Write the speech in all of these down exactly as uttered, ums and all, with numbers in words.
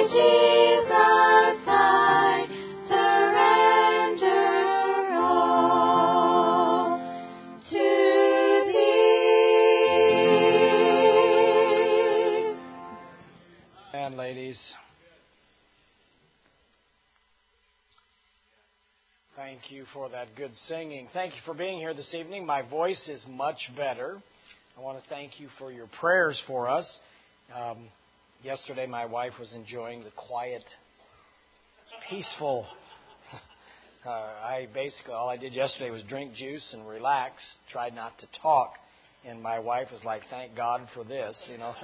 Jesus, I surrender all to Thee. And ladies, thank you for that good singing. Thank you for being here this evening. My voice is much better. I want to thank you for your prayers for us. Um, yesterday, my wife was enjoying the quiet, peaceful. Uh, I basically, all I did yesterday was drink juice and relax, tried not to talk. And my wife was like, thank God for this, you know.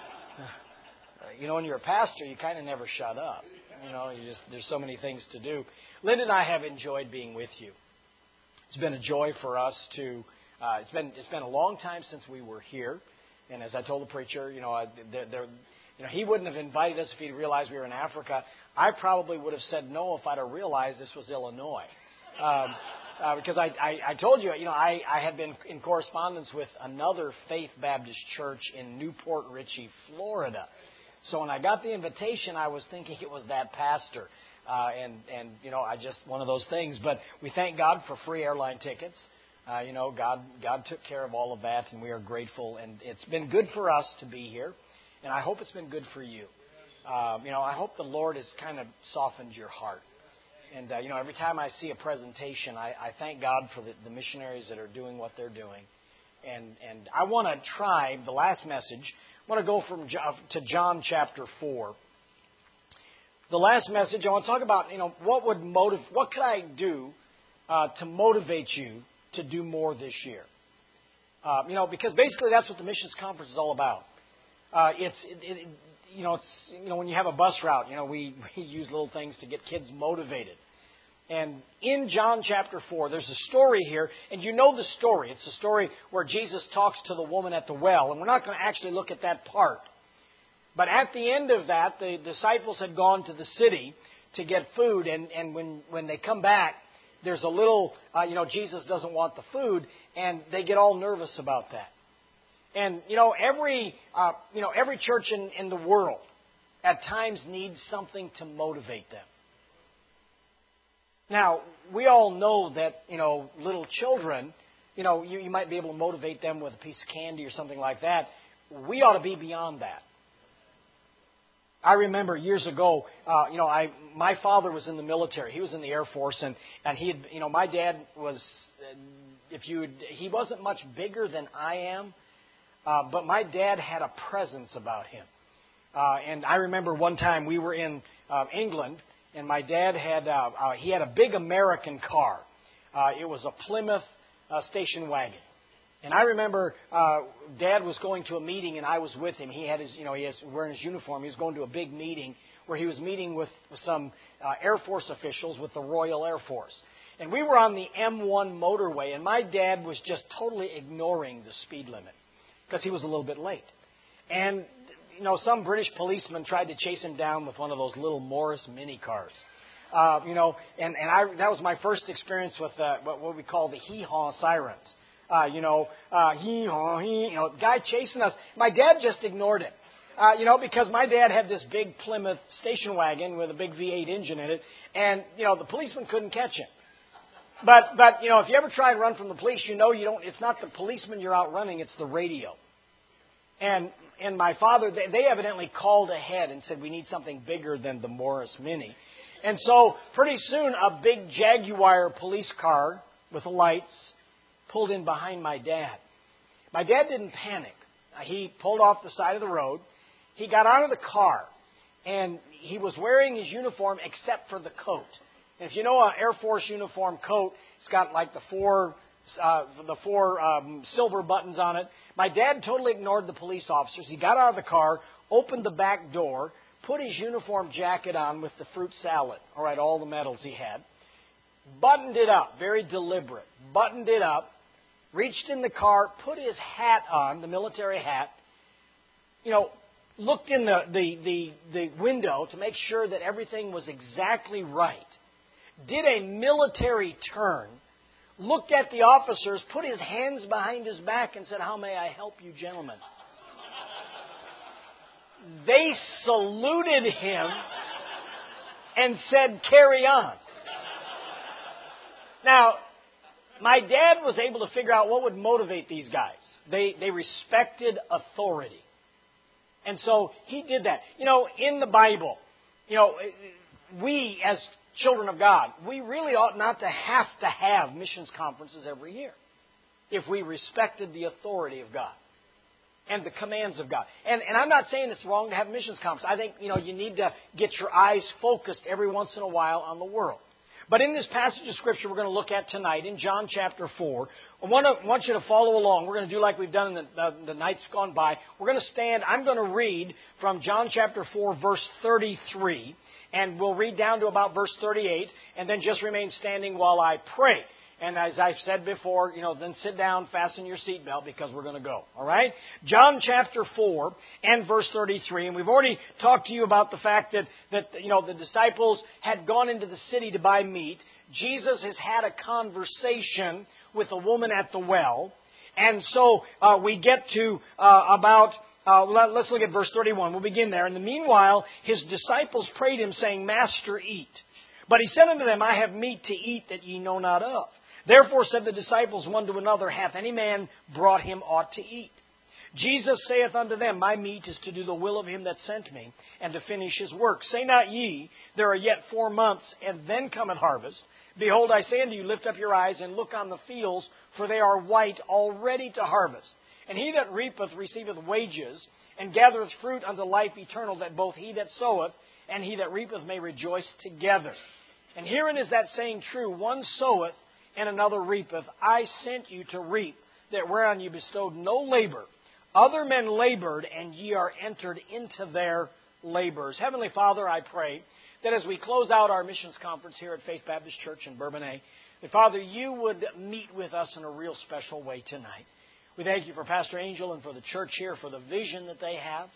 You know, when you're a pastor, you kind of never shut up. You know, you just there's so many things to do. Linda and I have enjoyed being with you. It's been a joy for us to. Uh, it's been it's been a long time since we were here, and as I told the preacher, you know, I, there, there, you know, he wouldn't have invited us if he'd realized we were in Africa. I probably would have said no if I'd have realized this was Illinois, um, uh, because I, I I told you, you know, I I had been in correspondence with another Faith Baptist church in Newport Richey, Florida. So when I got the invitation, I was thinking it was that pastor. Uh, and, and, you know, I just, one of those things. But we thank God for free airline tickets. Uh, you know, God God took care of all of that, and we are grateful. And it's been good for us to be here. And I hope it's been good for you. Uh, you know, I hope the Lord has kind of softened your heart. And, uh, you know, every time I see a presentation, I, I thank God for the, the missionaries that are doing what they're doing. And, and I want to try the last message. I want to go from to John chapter four. The last message, I want to talk about, you know, what would motive, what could I do uh, to motivate you to do more this year? Uh, you know, because basically that's what the missions conference is all about. Uh, it's, it, it, you know, it's, you know, when you have a bus route, you know, we, we use little things to get kids motivated. And in John chapter four, there's a story here, and you know the story. It's a story where Jesus talks to the woman at the well, and we're not going to actually look at that part. But at the end of that, the disciples had gone to the city to get food, and, and when, when they come back, there's a little, uh, you know, Jesus doesn't want the food, and they get all nervous about that. And, you know, every, uh, you know, every church in, in the world at times needs something to motivate them. Now, we all know that, you know, little children, you know, you, you might be able to motivate them with a piece of candy or something like that. We ought to be beyond that. I remember years ago, uh, you know, I my father was in the military. He was in the Air Force, and, and he had, you know, my dad was, uh, if you would, he wasn't much bigger than I am, uh, but my dad had a presence about him. Uh, and I remember one time we were in uh, England, and my dad had, uh, uh, he had a big American car. Uh, it was a Plymouth uh, station wagon. And I remember uh, Dad was going to a meeting, and I was with him. He had his, you know, he was wearing his uniform. He was going to a big meeting where he was meeting with some uh, Air Force officials with the Royal Air Force. And we were on the M one motorway, and my dad was just totally ignoring the speed limit because he was a little bit late. And you know, some British policeman tried to chase him down with one of those little Morris mini cars. Uh, you know, and, and I, that was my first experience with uh, what, what we call the hee-haw sirens. Uh, you know, uh, hee-haw, hee, you know, guy chasing us. My dad just ignored him. Uh, you know, because my dad had this big Plymouth station wagon with a big V eight engine in it, and, you know, the policeman couldn't catch him. But, but you know, if you ever try and run from the police, you know you don't, it's not the policeman you're outrunning, it's the radio. And and my father, they, they evidently called ahead and said, we need something bigger than the Morris Mini. And so pretty soon a big Jaguar police car with the lights pulled in behind my dad. My dad didn't panic. He pulled off the side of the road. He got out of the car, and he was wearing his uniform except for the coat. And if you know an Air Force uniform coat, it's got like the four uh, the four um, silver buttons on it. My dad totally ignored the police officers. He got out of the car, opened the back door, put his uniform jacket on with the fruit salad, all right, all the medals he had, buttoned it up, very deliberate, buttoned it up, reached in the car, put his hat on, the military hat, you know, looked in the, the, the, the window to make sure that everything was exactly right, did a military turn, looked at the officers, put his hands behind his back and said, "How may I help you, gentlemen?" they saluted him and said, "Carry on." Now, my dad was able to figure out what would motivate these guys. They they respected authority. And so he did that. You know, in the Bible, you know, we as children of God, we really ought not to have to have missions conferences every year if we respected the authority of God and the commands of God. And, and I'm not saying it's wrong to have missions conferences. I think, you know, you need to get your eyes focused every once in a while on the world. But in this passage of Scripture we're going to look at tonight, in John chapter four, I want, to, I want you to follow along. We're going to do like we've done in the, the, the nights gone by. We're going to stand, I'm going to read from John chapter four, verse thirty-three, and we'll read down to about verse thirty-eight, and then just remain standing while I pray. And as I've said before, you know, then sit down, fasten your seatbelt, because we're going to go. All right? John chapter four and verse thirty-three. And we've already talked to you about the fact that, that, you know, the disciples had gone into the city to buy meat. Jesus has had a conversation with a woman at the well. And so uh, we get to uh, about... Uh, let, let's look at verse thirty-one. We'll begin there. In the meanwhile, his disciples prayed him, saying, "Master, eat." But he said unto them, "I have meat to eat that ye know not of." Therefore said the disciples one to another, "Hath any man brought him aught to eat?" Jesus saith unto them, "My meat is to do the will of him that sent me, and to finish his work. Say not ye, There are yet four months, and then cometh harvest. Behold, I say unto you, lift up your eyes, and look on the fields, for they are white already to harvest. And he that reapeth receiveth wages, and gathereth fruit unto life eternal, that both he that soweth and he that reapeth may rejoice together. And herein is that saying true, one soweth, and another reapeth. I sent you to reap, that whereon you bestowed no labor. Other men labored, and ye are entered into their labors." Heavenly Father, I pray that as we close out our missions conference here at Faith Baptist Church in Bourbonnais, that, Father, you would meet with us in a real special way tonight. We thank you for Pastor Angel and for the church here, for the vision that they have.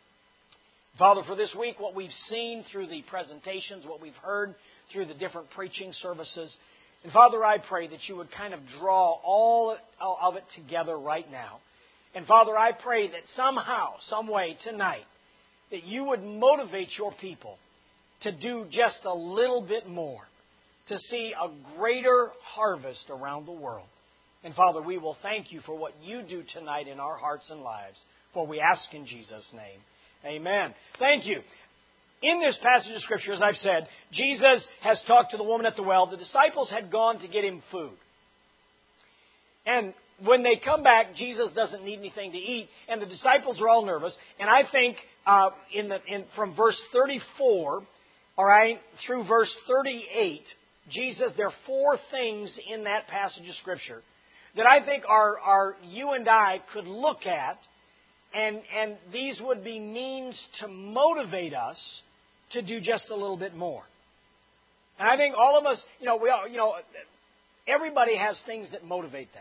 Father, for this week, what we've seen through the presentations, what we've heard through the different preaching services. And Father, I pray that you would kind of draw all of it together right now. And Father, I pray that somehow, some way tonight, that you would motivate your people to do just a little bit more, to see a greater harvest around the world. And Father, we will thank you for what you do tonight in our hearts and lives, for we ask in Jesus' name. Amen. Thank you. In this passage of Scripture, as I've said, Jesus has talked to the woman at the well. The disciples had gone to get him food. And when they come back, Jesus doesn't need anything to eat, and the disciples are all nervous. And I think uh, in the in, from verse thirty-four, all right, through verse thirty-eight, Jesus, there are four things in that passage of Scripture that I think are, are you and I could look at, and and these would be means to motivate us to do just a little bit more. And I think all of us, you know, we all, you know, everybody has things that motivate them.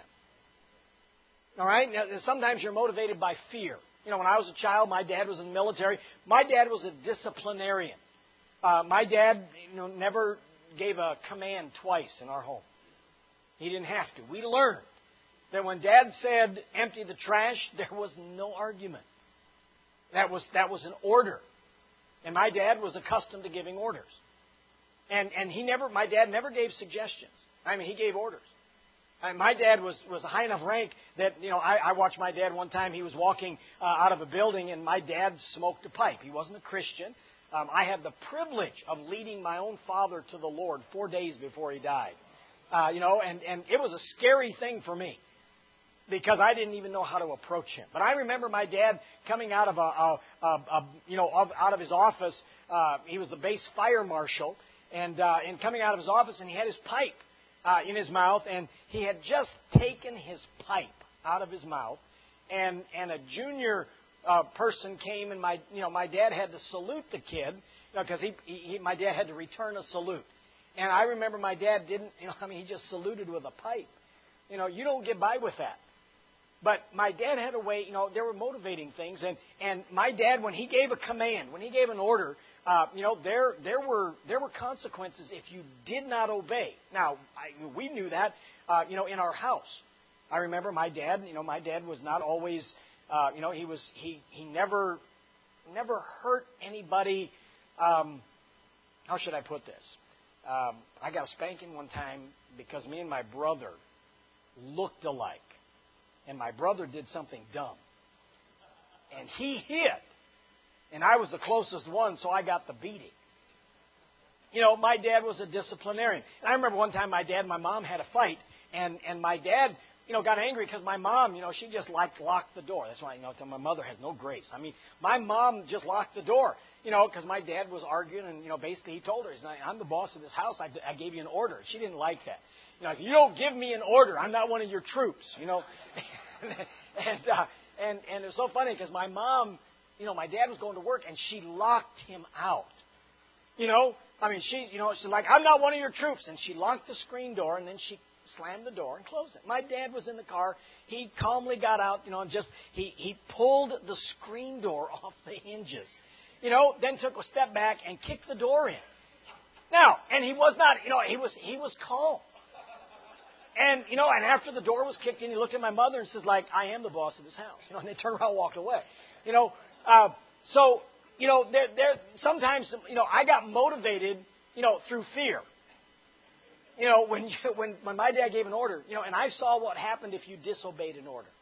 All right? Now, sometimes you're motivated by fear. You know, when I was a child, my dad was in the military. My dad was a disciplinarian. Uh, my dad, you know, never gave a command twice in our home. He didn't have to. We learned that when Dad said empty the trash, there was no argument. That was that was an order. And my dad was accustomed to giving orders. And and he never my dad never gave suggestions. I mean, he gave orders. And my dad was, was a high enough rank that, you know, I, I watched my dad one time. He was walking uh, out of a building, and my dad smoked a pipe. He wasn't a Christian. Um, I had the privilege of leading my own father to the Lord four days before he died. Uh, you know, and, and it was a scary thing for me because I didn't even know how to approach him. But I remember my dad coming out of a, a, a, a you know, of, out of his office. Uh, he was the base fire marshal, and uh, and coming out of his office, and he had his pipe Uh, in his mouth, and he had just taken his pipe out of his mouth, and and a junior uh, person came, and my you know my dad had to salute the kid because you know, he, he, he my dad had to return a salute, and I remember my dad didn't you know I mean he just saluted with a pipe, you know you don't get by with that, but my dad had a way you know there were motivating things, and and my dad when he gave a command, when he gave an order. Uh, you know, there there were there were consequences if you did not obey. Now, I, we knew that, uh, you know, in our house. I remember my dad. You know, my dad was not always, uh, you know, he was he he never never hurt anybody. Um, how should I put this? Um, I got a spanking one time because me and my brother looked alike. And my brother did something dumb. And he hit. And I was the closest one, so I got the beating. You know, my dad was a disciplinarian. And I remember one time my dad and my mom had a fight. And, and my dad, you know, got angry because my mom, you know, she just liked locked the door. That's why, you know, my mother has no grace. I mean, my mom just locked the door, you know, because my dad was arguing. And, you know, basically he told her, he's like, I'm the boss of this house. I, I gave you an order. She didn't like that. You know, if you don't give me an order, I'm not one of your troops, you know. and, uh, and, and it was so funny because my mom, you know, my dad was going to work and she locked him out. You know, I mean, she, you know, she's like, I'm not one of your troops. And she locked the screen door and then she slammed the door and closed it. My dad was in the car. He calmly got out, you know, and just, he, he pulled the screen door off the hinges. You know, then took a step back and kicked the door in. Now, and he was not, you know, he was, he was calm. And, you know, and after the door was kicked in, he looked at my mother and says, like, I am the boss of this house. You know, and they turned around and walked away. You know, uh, so, you know, there, there, sometimes, you know, I got motivated, you know, through fear. You know, when, you, when, when my dad gave an order, you know, and I saw what happened if you disobeyed an order.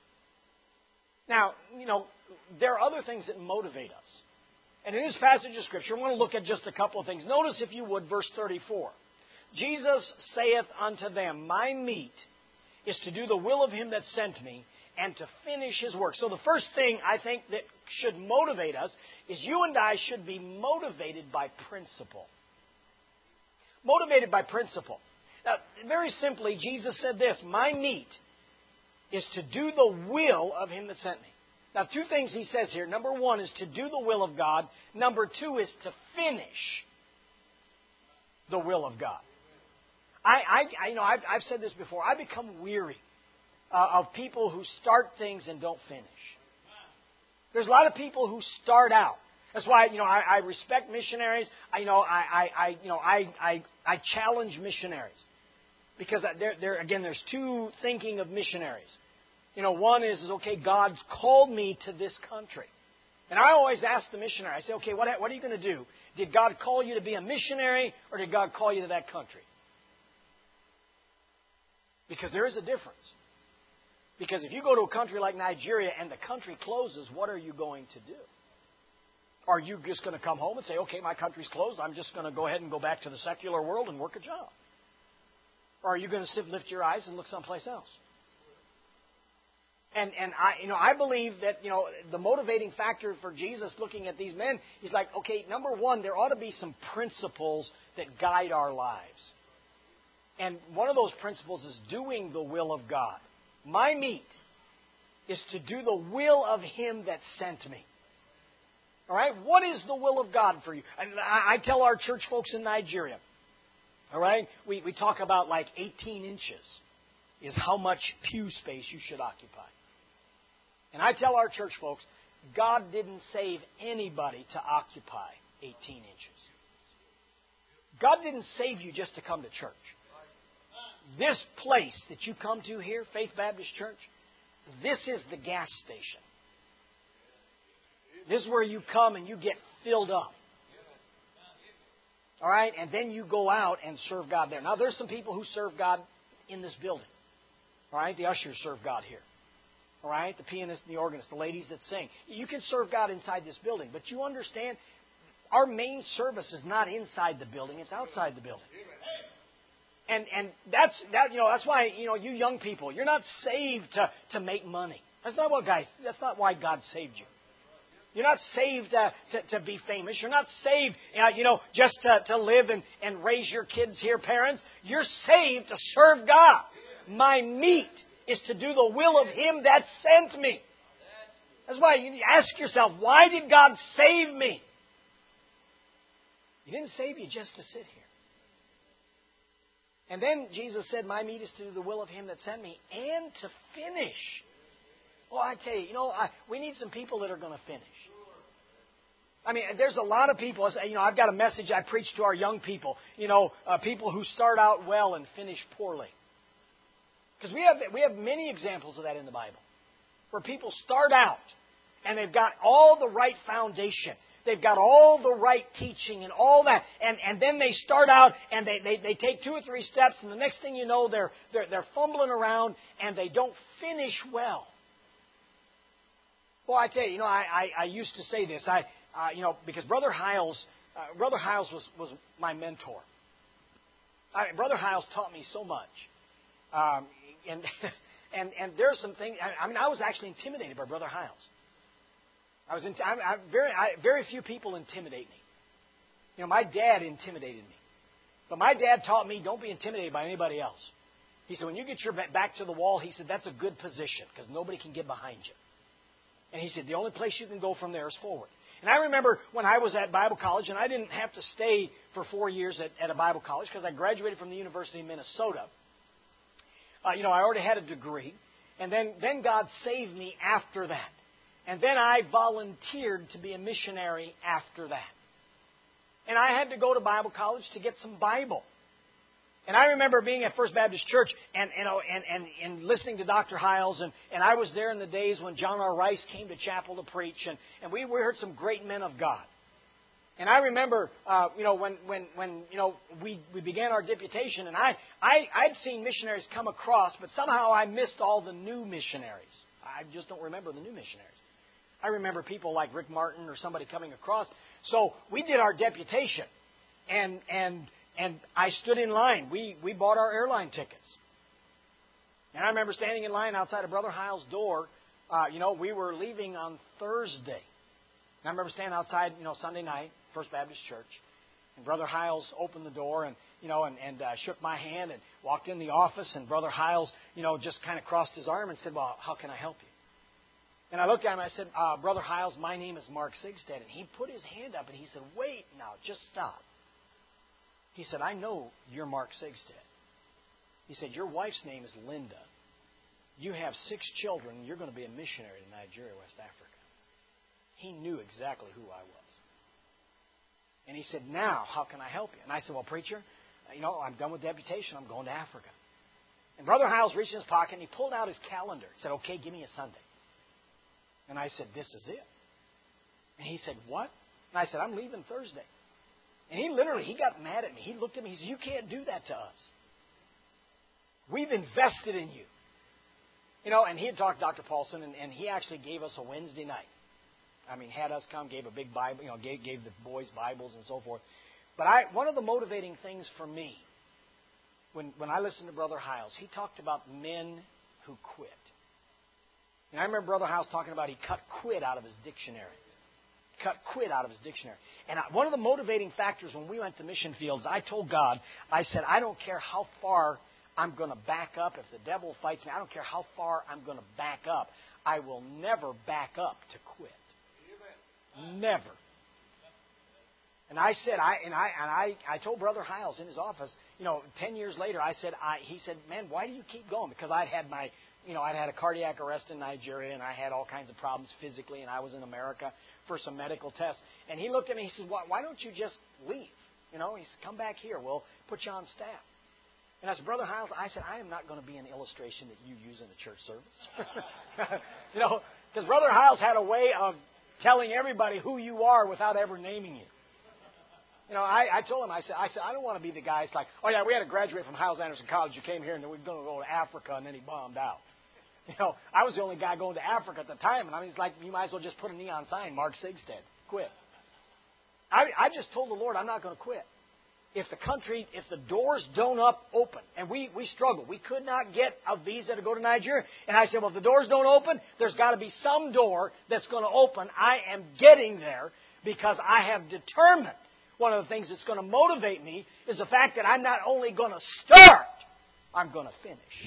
Now, you know, there are other things that motivate us. And in this passage of Scripture, I want to look at just a couple of things. Notice, if you would, verse thirty-four. Jesus saith unto them, my meat is to do the will of him that sent me, and to finish his work. So the first thing I think that should motivate us is you and I should be motivated by principle. Motivated by principle. Now, very simply, Jesus said this, my meat is to do the will of him that sent me. Now, two things he says here. Number one is to do the will of God. Number two is to finish the will of God. I, I, I you know, I've, I've said this before. I become weary uh, of people who start things and don't finish. There's a lot of people who start out. That's why, you know, I, I respect missionaries. I, you know, I, I, I you know, I, I, I challenge missionaries because there, there, again, there's two thinking of missionaries. You know, one is, is okay, God's called me to this country. And I always ask the missionary, I say, okay, what, what are you going to do? Did God call you to be a missionary, or did God call you to that country? Because there is a difference. Because if you go to a country like Nigeria and the country closes, what are you going to do? Are you just going to come home and say, okay, my country's closed, I'm just going to go ahead and go back to the secular world and work a job? Or are you going to sit, lift your eyes and look someplace else? And and I you know I believe that you know the motivating factor for Jesus looking at these men, he's like, okay, number one, there ought to be some principles that guide our lives. And one of those principles is doing the will of God. My meat is to do the will of him that sent me. All right? What is the will of God for you? And I, I tell our church folks in Nigeria, all right, we, we talk about like eighteen inches is how much pew space you should occupy. And I tell our church folks, God didn't save anybody to occupy eighteen inches. God didn't save you just to come to church. This place that you come to here, Faith Baptist Church, this is the gas station. This is where you come and you get filled up. All right? And then you go out and serve God there. Now, there's some people who serve God in this building. All right? The ushers serve God here. All right? The pianist and the organist, the ladies that sing. You can serve God inside this building. But you understand, our main service is not inside the building. It's outside the building. And and that's that you know that's why you know you young people, you're not saved to, to make money. That's not what guys. That's not why God saved you. You're not saved uh, to to be famous. You're not saved uh, you know just to, to live and, and raise your kids here, parents. You're saved to serve God. My meat is to do the will of him that sent me. That's why you ask yourself, why did God save me? He didn't save you just to sit here. And then Jesus said, my meat is to do the will of him that sent me and to finish. Well, I tell you, you know, I, we need some people that are going to finish. I mean, there's a lot of people, you know, I've got a message I preach to our young people, you know, uh, people who start out well and finish poorly. Because we have, we have many examples of that in the Bible, where people start out and they've got all the right foundation. They've got all the right teaching and all that. And, and then they start out and they, they, they take two or three steps, and the next thing you know, they're, they're, they're fumbling around and they don't finish well. Well, I tell you, you know, I, I, I used to say this, I, uh, you know, because Brother Hiles, uh, Brother Hiles was, was my mentor. I, Brother Hiles taught me so much. Um, and, and, and there are some things, I, I mean, I was actually intimidated by Brother Hiles. I was in, I, I, very I, very few people intimidate me. You know, my dad intimidated me. But my dad taught me, don't be intimidated by anybody else. He said, when you get your back to the wall, he said, that's a good position because nobody can get behind you. And he said, the only place you can go from there is forward. And I remember when I was at Bible college, and I didn't have to stay for four years at, at a Bible college because I graduated from the University of Minnesota. Uh, you know, I already had a degree. And then, then God saved me after that. And then I volunteered to be a missionary after that. And I had to go to Bible college to get some Bible. And I remember being at First Baptist Church and, you know, and, and, and listening to Doctor Hiles. And, and I was there in the days when John R. Rice came to chapel to preach. And, and we, we heard some great men of God. And I remember, uh, you know, when, when, when you know, we, we began our deputation. And I, I, I'd seen missionaries come across, but somehow I missed all the new missionaries. I just don't remember the new missionaries. I remember people like Rick Martin or somebody coming across. So we did our deputation, and and and I stood in line. We we bought our airline tickets, and I remember standing in line outside of Brother Hiles' door. Uh, you know, we were leaving on Thursday. And I remember standing outside, you know, Sunday night, First Baptist Church, and Brother Hiles opened the door and you know and and uh, shook my hand and walked in the office, and Brother Hiles, you know, just kind of crossed his arm and said, "Well, how can I help you?" And I looked at him and I said, uh, Brother Hiles, my name is Mark Sigstead. And he put his hand up and he said, wait now, just stop. He said, I know you're Mark Sigstead. He said, your wife's name is Linda. You have six children. You're going to be a missionary to Nigeria, West Africa. He knew exactly who I was. And he said, now, how can I help you? And I said, well, preacher, you know, I'm done with deputation. I'm going to Africa. And Brother Hiles reached in his pocket and he pulled out his calendar. He said, okay, give me a Sunday. And I said, this is it. And he said, what? And I said, I'm leaving Thursday. And he literally, he got mad at me. He looked at me. He said, you can't do that to us. We've invested in you. You know, and he had talked to Doctor Paulson, and, and he actually gave us a Wednesday night. I mean, had us come, gave a big Bible, you know, gave, gave the boys Bibles and so forth. But I, one of the motivating things for me, when, when I listened to Brother Hiles, he talked about men who quit. And I remember Brother Hiles talking about he cut quit out of his dictionary. Cut quit out of his dictionary. And I, one of the motivating factors when we went to mission fields, I told God, I said, I don't care how far I'm going to back up. If the devil fights me, I don't care how far I'm going to back up. I will never back up to quit. Never. And I said, I and I and I, I told Brother Hiles in his office, you know, ten years later, I said, I he said, man, why do you keep going? Because I'd had my You know, I'd had a cardiac arrest in Nigeria, and I had all kinds of problems physically, and I was in America for some medical tests. And he looked at me, he said, why, why don't you just leave? You know, he said, come back here. We'll put you on staff. And I said, Brother Hiles, I said, I am not going to be an illustration that you use in a church service. You know, because Brother Hiles had a way of telling everybody who you are without ever naming you. You know, I, I told him, I said, I said, I don't want to be the guy that's like, oh, yeah, we had a graduate from Hiles Anderson College who came here, and then we were going to go to Africa, and then he bombed out. You know, I was the only guy going to Africa at the time, and I mean, it's like, you might as well just put a neon sign, Mark Sigstead, quit. I, I just told the Lord, I'm not going to quit. If the country, if the doors don't up open, and we, we struggled, we could not get a visa to go to Nigeria. And I said, well, if the doors don't open, there's got to be some door that's going to open. I am getting there because I have determined one of the things that's going to motivate me is the fact that I'm not only going to start, I'm going to finish.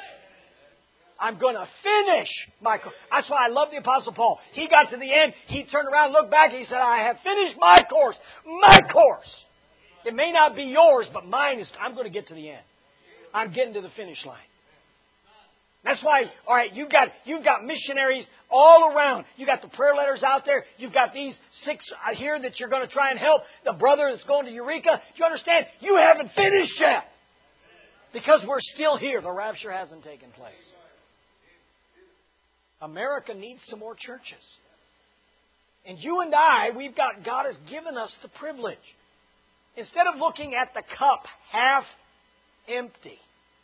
I'm going to finish my course. That's why I love the Apostle Paul. He got to the end. He turned around and looked back and he said, I have finished my course. My course. It may not be yours, but mine is, I'm going to get to the end. I'm getting to the finish line. That's why, all right, you've got, you've got missionaries all around. You've got the prayer letters out there. You've got these six here that you're going to try and help. The brother that's going to Eureka. Do you understand? You haven't finished yet. Because we're still here. The rapture hasn't taken place. America needs some more churches. And you and I, we've got, God has given us the privilege. Instead of looking at the cup half empty.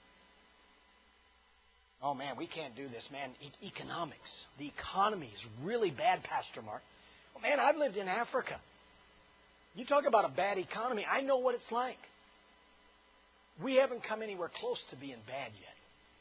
Oh man, we can't do this, man. E- economics. The economy is really bad, Pastor Mark. Oh man, I've lived in Africa. You talk about a bad economy. I know what it's like. We haven't come anywhere close to being bad yet.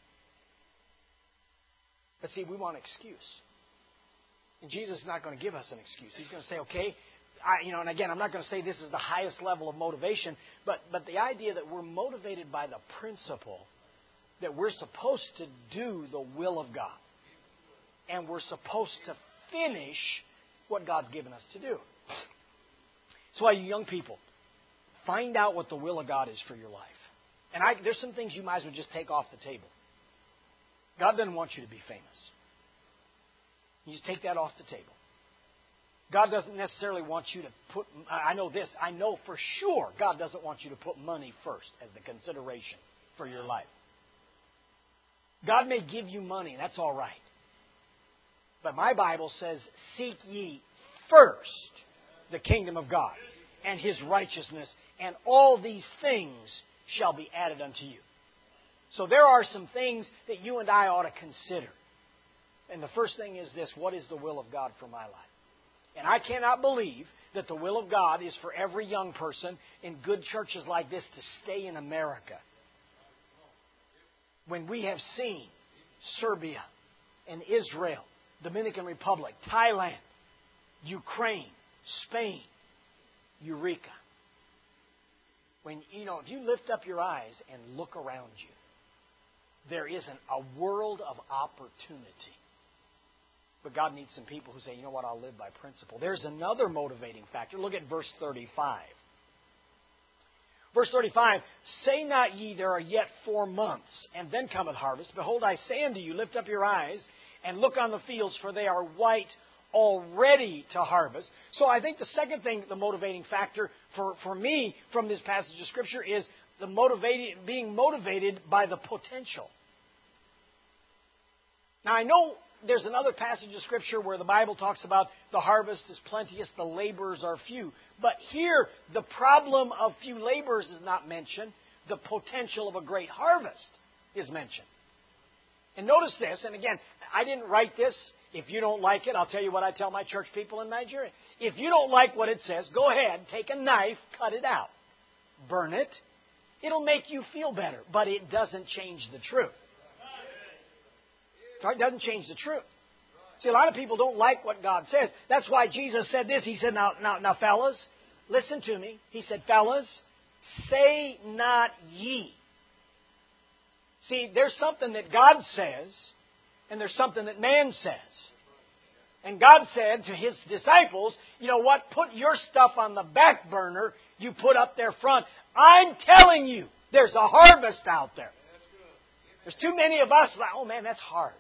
But see, we want an excuse. And Jesus is not going to give us an excuse. He's going to say, okay, I, you know, and again, I'm not going to say this is the highest level of motivation, but, but the idea that we're motivated by the principle that we're supposed to do the will of God. And we're supposed to finish what God's given us to do. That's why you young people, find out what the will of God is for your life. And I, there's some things you might as well just take off the table. God doesn't want you to be famous. You just take that off the table. God doesn't necessarily want you to put, I know this, I know for sure God doesn't want you to put money first as the consideration for your life. God may give you money, and that's all right. But my Bible says, seek ye first the kingdom of God and His righteousness, and all these things shall be added unto you. So there are some things that you and I ought to consider. And the first thing is this: what is the will of God for my life? And I cannot believe that the will of God is for every young person in good churches like this to stay in America, when we have seen Serbia and Israel, Dominican Republic, Thailand, Ukraine, Spain, Eureka. When, you know, if you lift up your eyes and look around you, there is an, a world of opportunity. But God needs some people who say, you know what, I'll live by principle. There's another motivating factor. Look at verse thirty-five. Verse thirty-five, say not ye, there are yet four months, and then cometh harvest. Behold, I say unto you, lift up your eyes, and look on the fields, for they are white already to harvest. So I think the second thing, the motivating factor for, for me from this passage of Scripture is the motivating, being motivated by the potential. Now I know there's another passage of Scripture where the Bible talks about the harvest is plenteous, the laborers are few. But here, the problem of few laborers is not mentioned. The potential of a great harvest is mentioned. And notice this, and again, I didn't write this. If you don't like it, I'll tell you what I tell my church people in Nigeria. If you don't like what it says, go ahead, take a knife, cut it out. Burn it. It'll make you feel better, but it doesn't change the truth. It doesn't change the truth. See, a lot of people don't like what God says. That's why Jesus said this. He said, now, now, now, fellas, listen to me. He said, fellas, say not ye. See, there's something that God says, and there's something that man says. And God said to His disciples, you know what? Put your stuff on the back burner. You put up there front. I'm telling you, there's a harvest out there. There's too many of us like, oh man, that's hard.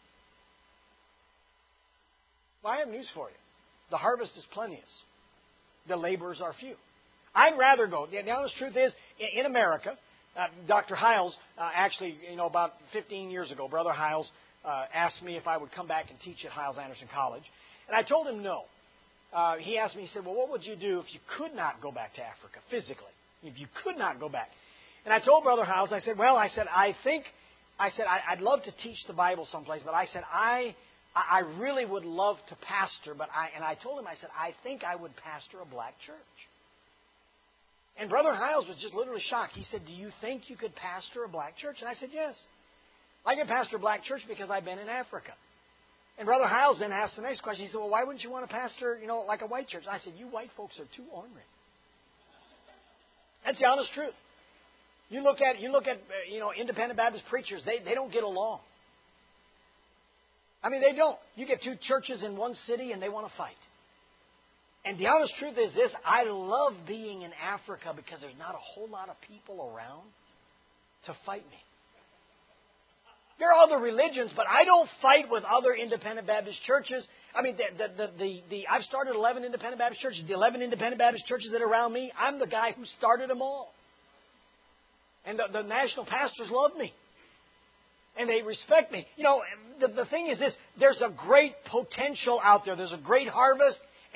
Well, I have news for you. The harvest is plenteous. The laborers are few. I'd rather go. The honest truth is, in America, uh, Doctor Hiles, uh, actually, you know, about fifteen years ago, Brother Hiles uh, asked me if I would come back and teach at Hiles Anderson College. And I told him no. Uh, he asked me, he said, well, what would you do if you could not go back to Africa physically? If you could not go back. And I told Brother Hiles, I said, well, I said, I think, I said, I, I'd love to teach the Bible someplace, but I said, I... I really would love to pastor, but I, and I told him, I said, I think I would pastor a black church. And Brother Hiles was just literally shocked. He said, do you think you could pastor a black church? And I said, yes. I can pastor a black church because I've been in Africa. And Brother Hiles then asked the next question. He said, well, why wouldn't you want to pastor, you know, like a white church? And I said, you white folks are too ornery. That's the honest truth. You look at, you look at, you know, independent Baptist preachers, they, they don't get along. I mean, they don't. You get two churches in one city and they want to fight. And the honest truth is this, I love being in Africa because there's not a whole lot of people around to fight me. There are other religions, but I don't fight with other independent Baptist churches. I mean, the, the, the, the, the, I've started eleven independent Baptist churches. The eleven independent Baptist churches that are around me, I'm the guy who started them all. And the, the national pastors love me. And they respect me. You know, the, the thing is this, there's a great potential out there. There's a great harvest,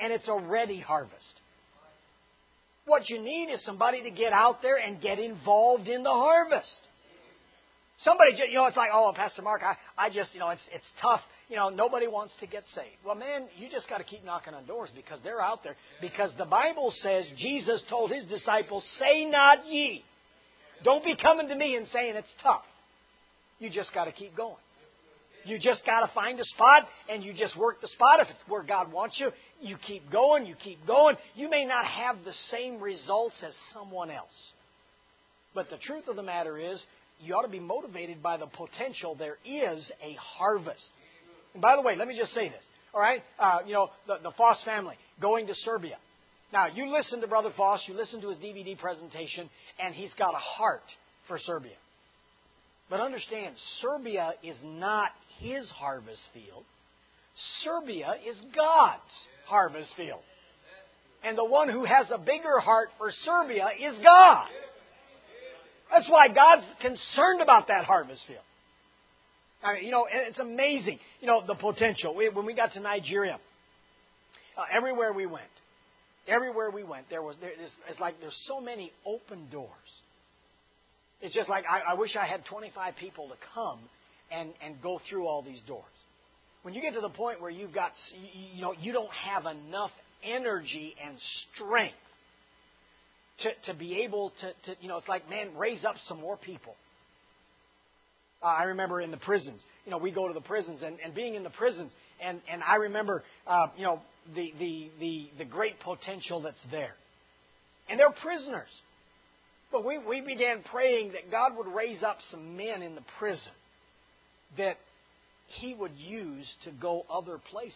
and it's a ready harvest. What you need is somebody to get out there and get involved in the harvest. Somebody, you know, it's like, oh, Pastor Mark, I, I just, you know, it's it's tough. You know, nobody wants to get saved. Well, man, you just got to keep knocking on doors because they're out there. Because the Bible says Jesus told His disciples, say not ye. Don't be coming to me and saying it's tough. You just got to keep going. You just got to find a spot and you just work the spot. If it's where God wants you, you keep going, you keep going. You may not have the same results as someone else. But the truth of the matter is, you ought to be motivated by the potential. There is a harvest. And by the way, let me just say this. All right? Uh, you know, the, the Foss family going to Serbia. Now, you listen to Brother Foss, you listen to his D V D presentation, and he's got a heart for Serbia. But understand, Serbia is not his harvest field. Serbia is God's harvest field. And the one who has a bigger heart for Serbia is God. That's why God's concerned about that harvest field. I mean, you know, it's amazing, you know, the potential. We, when we got to Nigeria, uh, everywhere we went, everywhere we went, there was, there, it's, it's like there's so many open doors. It's just like, I, I wish I had twenty-five people to come and, and go through all these doors. When you get to the point where you've got, you, you know, you don't have enough energy and strength to, to be able to, to, you know, it's like, man, raise up some more people. Uh, I remember in the prisons, you know, we go to the prisons and, and being in the prisons, and, and I remember, uh, you know, the, the, the, the great potential that's there. And they're prisoners. But we, we began praying that God would raise up some men in the prison that He would use to go other places.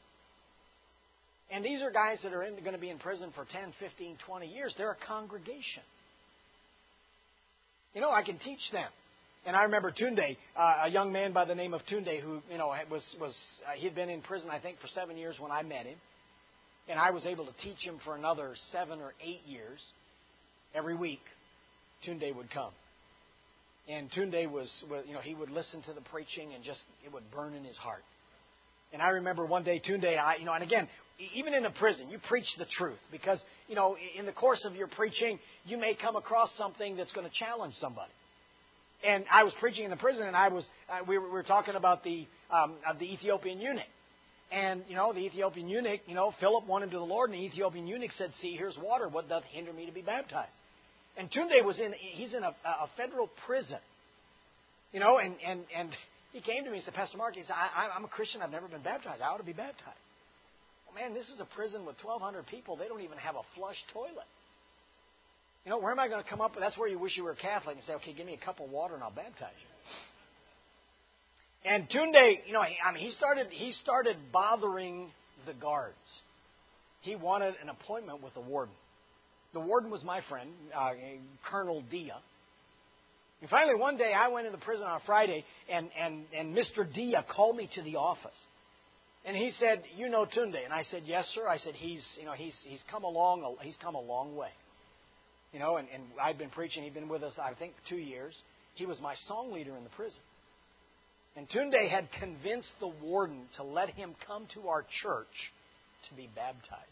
And these are guys that are in, going to be in prison for ten, fifteen, twenty years. They're a congregation. You know, I can teach them. And I remember Tunde, uh, a young man by the name of Tunde, who, you know, was, was uh, he had been in prison, I think, for seven years when I met him. And I was able to teach him for another seven or eight years. Every week, Tunde would come. And Tunde was, was, you know, he would listen to the preaching and just, it would burn in his heart. And I remember one day, Tunde, I, you know, and again, even in a prison, you preach the truth. Because, you know, in the course of your preaching, you may come across something that's going to challenge somebody. And I was preaching in the prison, and I was, uh, we, were, we were talking about the, um, uh, the Ethiopian eunuch. And, you know, the Ethiopian eunuch, you know, Philip won him to the Lord, and the Ethiopian eunuch said, see, here's water. What doth hinder me to be baptized? And Tunde was in, he's in a, a federal prison. You know, and, and, and he came to me and said, Pastor Mark, he said, I, I'm a Christian. I've never been baptized. I ought to be baptized. Well, man, this is a prison with twelve hundred people. They don't even have a flush toilet. You know, where am I going to come up with? That's where you wish you were a Catholic and say, okay, give me a cup of water and I'll baptize you. And Tunde, you know, I mean, he started, he started bothering the guards. He wanted an appointment with the warden. The warden was my friend, uh, Colonel Dia. And finally, one day, I went in the prison on a Friday, and, and, and Mister Dia called me to the office. And he said, you know Tunde? And I said, yes, sir. I said, he's, you know, he's, he's come along, he's come a long way. You know, and, and I've been preaching. He'd been with us, I think, two years. He was my song leader in the prison. And Tunde had convinced the warden to let him come to our church to be baptized.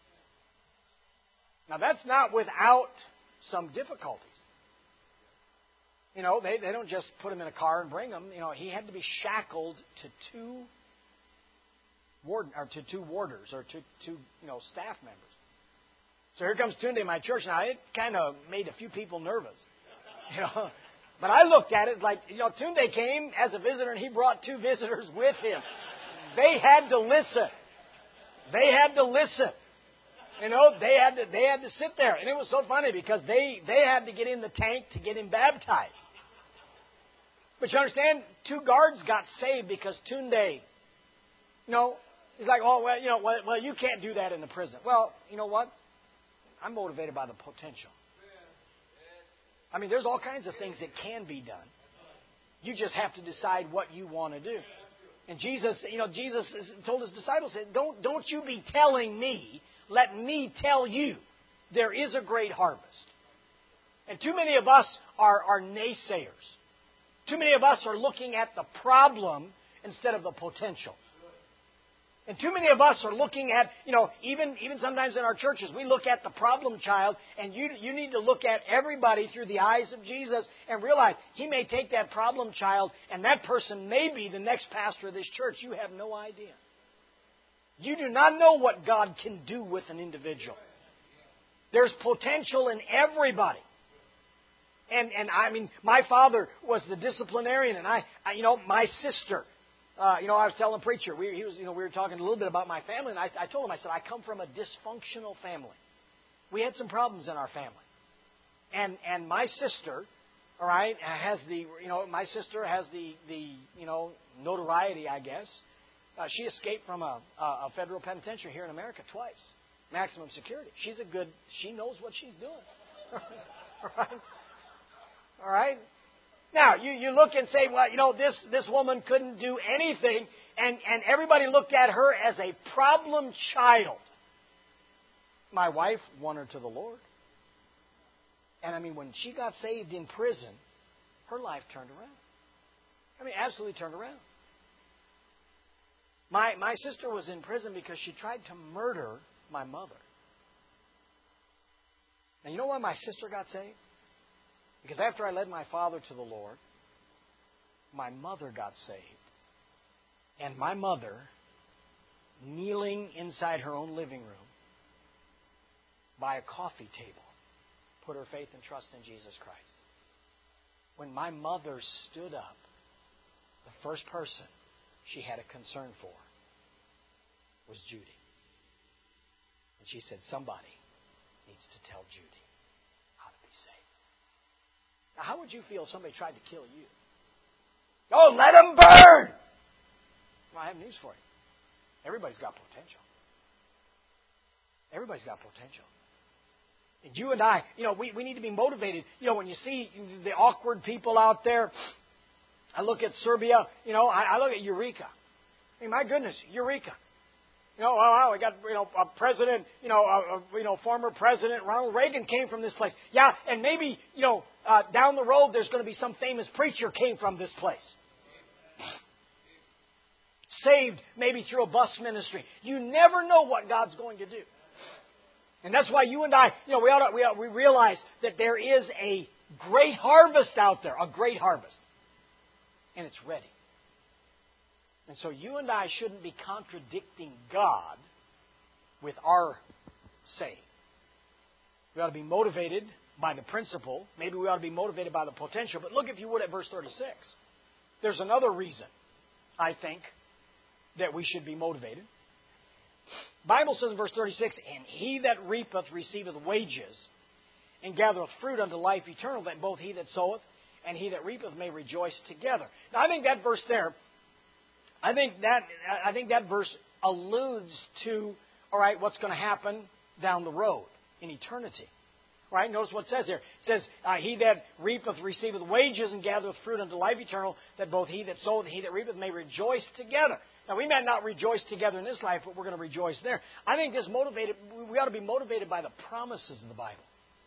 Now, that's not without some difficulties. You know, they, they don't just put him in a car and bring him. You know, he had to be shackled to two warden or to two warders or to two, you know, staff members. So here comes Tunde in my church. Now, it kind of made a few people nervous. You know, but I looked at it like, you know, Tunde came as a visitor and he brought two visitors with him. They had to listen. They had to listen. You know, they had to they had to sit there. And it was so funny because they, they had to get in the tank to get him baptized. But you understand, two guards got saved because Tunde, you know, he's like, oh, well, you know, well, well, you can't do that in the prison. Well, you know what? I'm motivated by the potential. I mean, there's all kinds of things that can be done. You just have to decide what you want to do. And Jesus, you know, Jesus told His disciples, said, don't, don't you be telling me, let me tell you, there is a great harvest. And too many of us are, are naysayers. Too many of us are looking at the problem instead of the potential. And too many of us are looking at, you know, even even sometimes in our churches, we look at the problem child, and you you need to look at everybody through the eyes of Jesus and realize He may take that problem child, and that person may be the next pastor of this church. You have no idea. You do not know what God can do with an individual. There's potential in everybody. And and I mean, my father was the disciplinarian, and I, I you know, my sister. Uh, you know, I was telling a preacher, we, he was, you know, we were talking a little bit about my family, and I, I told him, I said, I come from a dysfunctional family. We had some problems in our family. And and my sister, all right, has the, you know, my sister has the, the you know, notoriety, I guess. Uh, she escaped from a, a federal penitentiary here in America twice. Maximum security. She's a good, she knows what she's doing. All right? All right? Now, you, you look and say, well, you know, this, this woman couldn't do anything, and, and everybody looked at her as a problem child. My wife won her to the Lord. And I mean, when she got saved in prison, her life turned around. I mean, absolutely turned around. My, my sister was in prison because she tried to murder my mother. And you know why my sister got saved? Because after I led my father to the Lord, my mother got saved. And my mother, kneeling inside her own living room by a coffee table, put her faith and trust in Jesus Christ. When my mother stood up, the first person she had a concern for was Judy. And she said, somebody needs to tell Judy how to be saved. Now, how would you feel if somebody tried to kill you? Oh, let them burn! Well, I have news for you. Everybody's got potential. Everybody's got potential. And you and I, you know, we, we need to be motivated. You know, when you see the awkward people out there, I look at Serbia, you know, I, I look at Eureka. I mean, my goodness, Eureka. You know, wow, we got, you know, a president, you know, a, a, you know, former president Ronald Reagan came from this place. Yeah, and maybe, you know, uh, down the road there's going to be some famous preacher came from this place. Saved maybe through a bus ministry. You never know what God's going to do. And that's why you and I, you know, we ought to, we, ought, we realize that there is a great harvest out there, a great harvest. And it's ready. And so you and I shouldn't be contradicting God with our saying. We ought to be motivated by the principle. Maybe we ought to be motivated by the potential. But look, if you would, at verse thirty-six. There's another reason, I think, that we should be motivated. The Bible says in verse thirty-six, and he that reapeth receiveth wages, and gathereth fruit unto life eternal, that both he that soweth and he that reapeth may rejoice together. Now, I think that verse there, I think that I think that verse alludes to, all right, what's going to happen down the road in eternity. All right, notice what it says here. It says, uh, he that reapeth receiveth wages and gathereth fruit unto life eternal, that both he that soweth and he that reapeth may rejoice together. Now, we might not rejoice together in this life, but we're going to rejoice there. I think this motivated, we ought to be motivated by the promises of the Bible.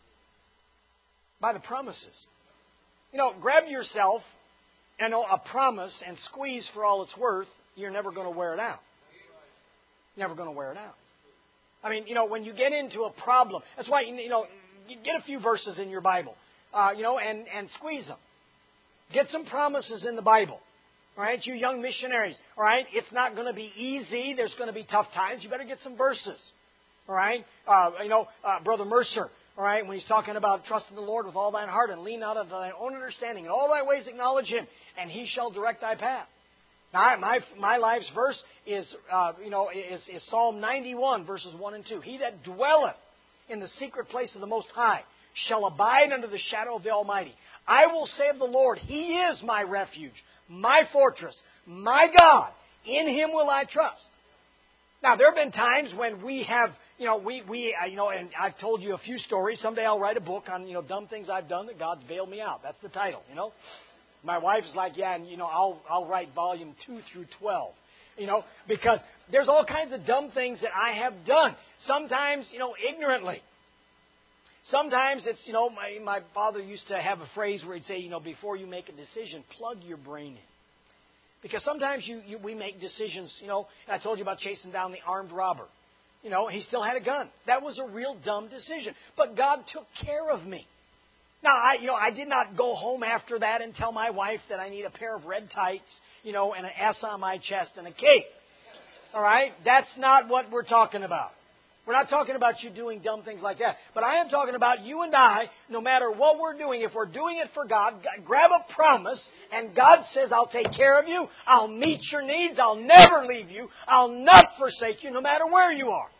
By the promises. You know, grab yourself and a promise and squeeze for all it's worth, you're never going to wear it out. Never going to wear it out. I mean, you know, when you get into a problem, that's why, you know, get a few verses in your Bible, uh, you know, and, and squeeze them. Get some promises in the Bible. All right, you young missionaries, all right, it's not going to be easy. There's going to be tough times. You better get some verses. All right, uh, you know, uh, Brother Mercer, all right, when he's talking about trusting the Lord with all thine heart and lean out of thine own understanding. In all thy ways acknowledge Him, and He shall direct thy path. Now, my my life's verse is, uh, you know, is, is Psalm ninety-one, verses one and two. He that dwelleth in the secret place of the Most High shall abide under the shadow of the Almighty. I will say of the Lord, He is my refuge, my fortress, my God. In Him will I trust. Now, there have been times when we have, you know, we, we uh, you know, and I've told you a few stories. Someday I'll write a book on, you know, dumb things I've done that God's bailed me out. That's the title, you know. My wife's like, yeah, and, you know, I'll, I'll write volume two through twelve, you know, because there's all kinds of dumb things that I have done. Sometimes, you know, ignorantly. Sometimes it's, you know, my, my father used to have a phrase where he'd say, you know, before you make a decision, plug your brain in. Because sometimes you, you we make decisions, you know, and I told you about chasing down the armed robber. You know, he still had a gun. That was a real dumb decision. But God took care of me. Now, I, you know, I did not go home after that and tell my wife that I need a pair of red tights, you know, and an S on my chest and a cape. All right? That's not what we're talking about. We're not talking about you doing dumb things like that. But I am talking about you and I, no matter what we're doing, if we're doing it for God, grab a promise, and God says, I'll take care of you, I'll meet your needs, I'll never leave you, I'll not forsake you, no matter where you are.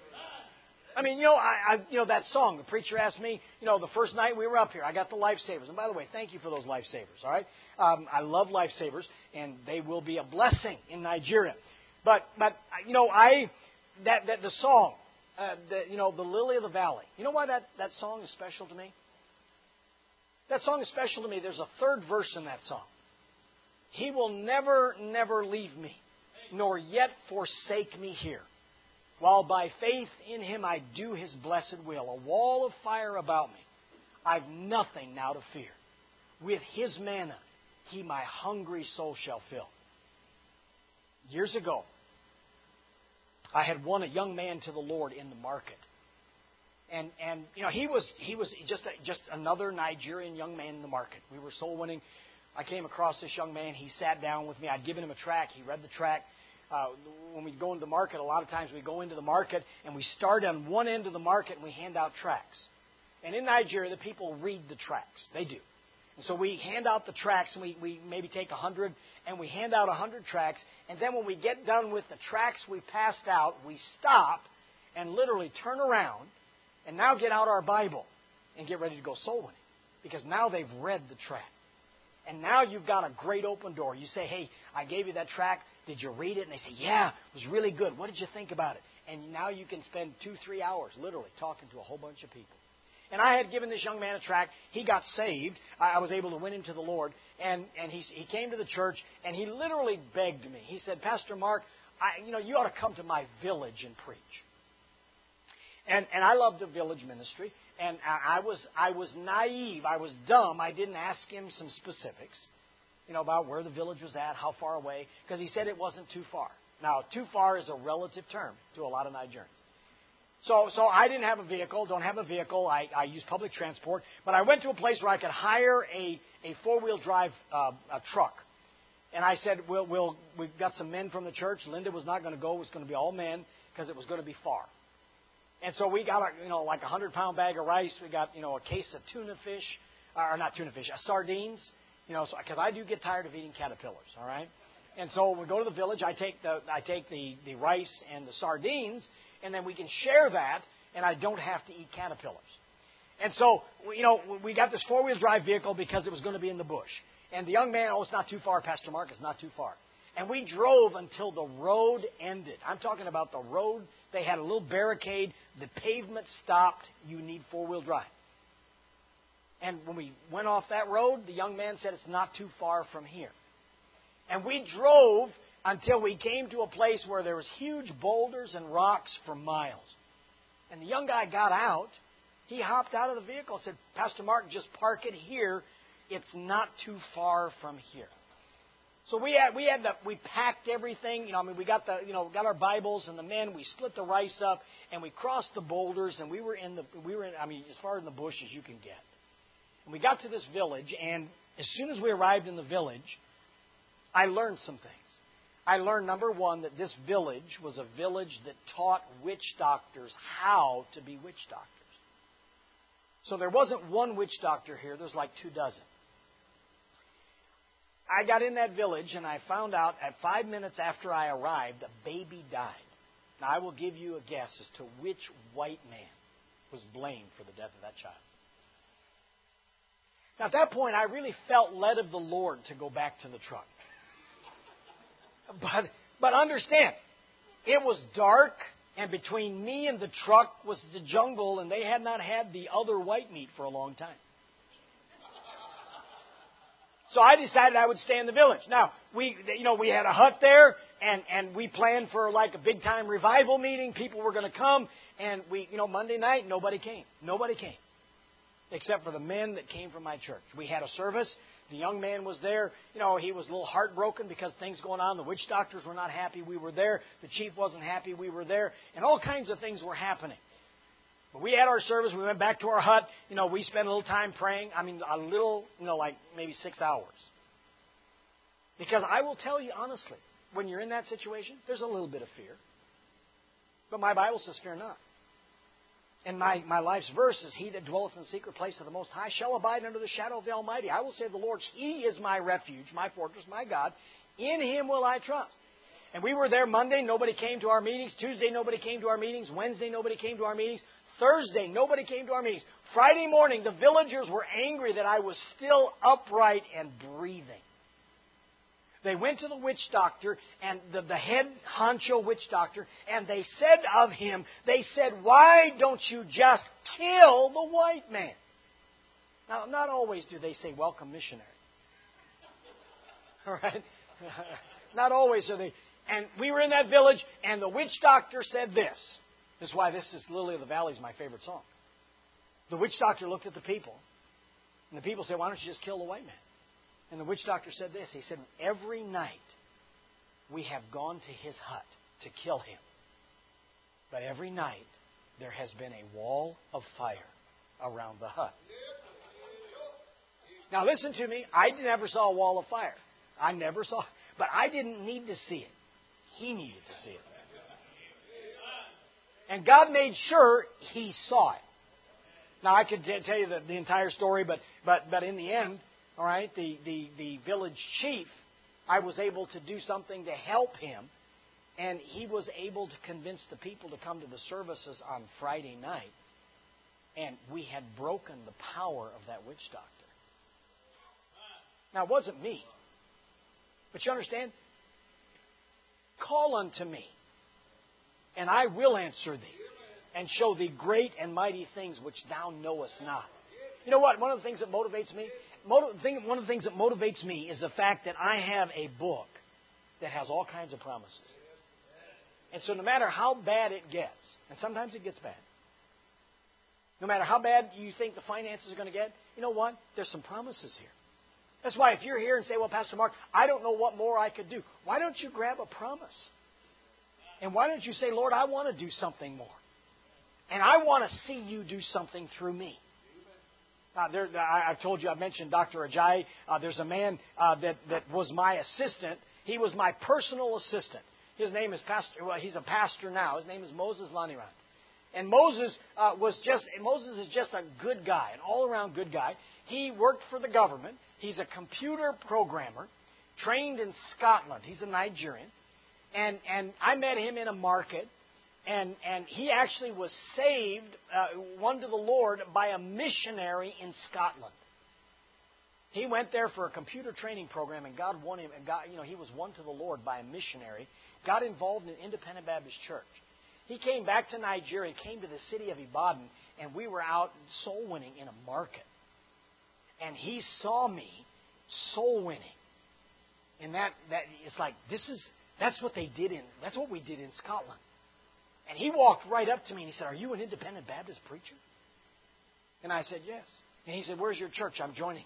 I mean, you know, I, I, you know that song. The preacher asked me, you know, the first night we were up here, I got the lifesavers. And by the way, thank you for those lifesavers. All right, um, I love lifesavers, and they will be a blessing in Nigeria. But, but you know, I that that the song, uh, the, you know, the Lily of the Valley. You know why that that song is special to me? That song is special to me. There's a third verse in that song. He will never, never leave me, nor yet forsake me here. While by faith in Him I do His blessed will, a wall of fire about me, I've nothing now to fear. With His manna He my hungry soul shall fill. Years ago, I had won a young man to the Lord in the market. And, and you know, he was he was just a, just another Nigerian young man in the market. We were soul winning. I came across this young man. He sat down with me. I'd given him a tract. He read the tract. Uh, when we go into the market, a lot of times we go into the market and we start on one end of the market and we hand out tracts. And in Nigeria, the people read the tracts. They do. And so we hand out the tracts, and we, we maybe take a hundred, and we hand out a hundred tracts. And then when we get done with the tracts we passed out, we stop and literally turn around and now get out our Bible and get ready to go soul winning. Because now they've read the tract. And now you've got a great open door. You say, hey, I gave you that tract. Did you read it? And they say, yeah, it was really good. What did you think about it? And now you can spend two, three hours literally talking to a whole bunch of people. And I had given this young man a tract. He got saved. I was able to win him to the Lord. And, and he, he came to the church, and he literally begged me. He said, Pastor Mark, I, you know, you ought to come to my village and preach. And, and I love the village ministry. And I, I was I was naive. I was dumb. I didn't ask him some specifics, you know, about where the village was at, how far away, because he said it wasn't too far. Now, too far is a relative term to a lot of Nigerians. So so I didn't have a vehicle, don't have a vehicle. I, I use public transport. But I went to a place where I could hire a, a four-wheel drive uh, a truck. And I said, we'll, we'll, we've got some men from the church. Linda was not going to go. It was going to be all men because it was going to be far. And so we got, a, you know, like a hundred-pound bag of rice. We got, you know, a case of tuna fish, or not tuna fish, uh, sardines. You know, because so, I do get tired of eating caterpillars, all right? And so when we go to the village, I take the I take the, the rice and the sardines, and then we can share that, and I don't have to eat caterpillars. And so, you know, we got this four-wheel drive vehicle because it was going to be in the bush. And the young man, oh, it's not too far, Pastor Mark, it's not too far. And we drove until the road ended. I'm talking about the road. They had a little barricade. The pavement stopped. You need four-wheel drive. And when we went off that road, the young man said, it's not too far from here. And we drove until we came to a place where there was huge boulders and rocks for miles. And the young guy got out. He hopped out of the vehicle and said, Pastor Mark, just park it here. It's not too far from here. So we had we had the we packed everything. You know, I mean, we got the you know got our Bibles and the men. We split the rice up and we crossed the boulders and we were in the we were in, I mean as far in the bush as you can get. And we got to this village, and as soon as we arrived in the village, I learned some things. I learned, number one, that this village was a village that taught witch doctors how to be witch doctors. So there wasn't one witch doctor here. There's like two dozen. I got in that village, and I found out at five minutes after I arrived, a baby died. Now, I will give you a guess as to which white man was blamed for the death of that child. Now, at that point, I really felt led of the Lord to go back to the truck. But, but understand, it was dark, and between me and the truck was the jungle, and they had not had the other white meat for a long time. So I decided I would stay in the village. Now, we, you know, we had a hut there, and, and we planned for like a big time revival meeting. People were going to come, and we, you know, Monday night, nobody came. Nobody came, except for the men that came from my church. We had a service. The young man was there. You know, he was a little heartbroken because things going on. The witch doctors were not happy. We were there. The chief wasn't happy. We were there. And all kinds of things were happening. But we had our service. We went back to our hut. You know, we spent a little time praying. I mean, a little, you know, like maybe six hours. Because I will tell you honestly, when you're in that situation, there's a little bit of fear. But my Bible says, fear not. And my, my life's verse is, he that dwelleth in the secret place of the Most High shall abide under the shadow of the Almighty. I will say of the Lord, He is my refuge, my fortress, my God. In Him will I trust. And we were there Monday. Nobody came to our meetings. Tuesday, nobody came to our meetings. Wednesday, nobody came to our meetings. Thursday, nobody came to our meetings. Friday morning, the villagers were angry that I was still upright and breathing. They went to the witch doctor, and the, the head honcho witch doctor, and they said of him, they said, why don't you just kill the white man? Now, not always do they say, welcome missionary. All right? Not always are they. And we were in that village, and the witch doctor said this. This is why this is Lily of the Valley is my favorite song. The witch doctor looked at the people, and the people said, why don't you just kill the white man? And the witch doctor said this. He said, every night we have gone to his hut to kill him. But every night there has been a wall of fire around the hut. Now listen to me. I never saw a wall of fire. I never saw it. But I didn't need to see it. He needed to see it. And God made sure He saw it. Now I could t- tell you the, the entire story, but, but, but in the end, all right, the, the, the village chief, I was able to do something to help him, and he was able to convince the people to come to the services on Friday night, and we had broken the power of that witch doctor. Now, it wasn't me, but you understand? Call unto me, and I will answer thee, and show thee great and mighty things which thou knowest not. You know what? One of the things that motivates me, one of the things that motivates me is the fact that I have a book that has all kinds of promises. And so no matter how bad it gets, and sometimes it gets bad, no matter how bad you think the finances are going to get, you know what? There's some promises here. That's why if you're here and say, well, Pastor Mark, I don't know what more I could do. Why don't you grab a promise? And why don't you say, Lord, I want to do something more. And I want to see you do something through me. Uh, there, I, I've told you, I've mentioned Doctor Ajayi. Uh, there's a man uh, that, that was my assistant. He was my personal assistant. His name is Pastor, well, he's a pastor now. His name is Moses Laniran. And Moses uh, was just, Moses is just a good guy, an all-around good guy. He worked for the government. He's a computer programmer, trained in Scotland. He's a Nigerian. And, and I met him in a market. And, and he actually was saved, uh, won to the Lord by a missionary in Scotland. He went there for a computer training program, and God won him. And God, you know, he was won to the Lord by a missionary. Got involved in an Independent Baptist church. He came back to Nigeria, came to the city of Ibadan, and we were out soul winning in a market. And he saw me soul winning, and that that it's like this is that's what they did in that's what we did in Scotland. And he walked right up to me and he said, are you an Independent Baptist preacher? And I said, yes. And he said, where's your church? I'm joining.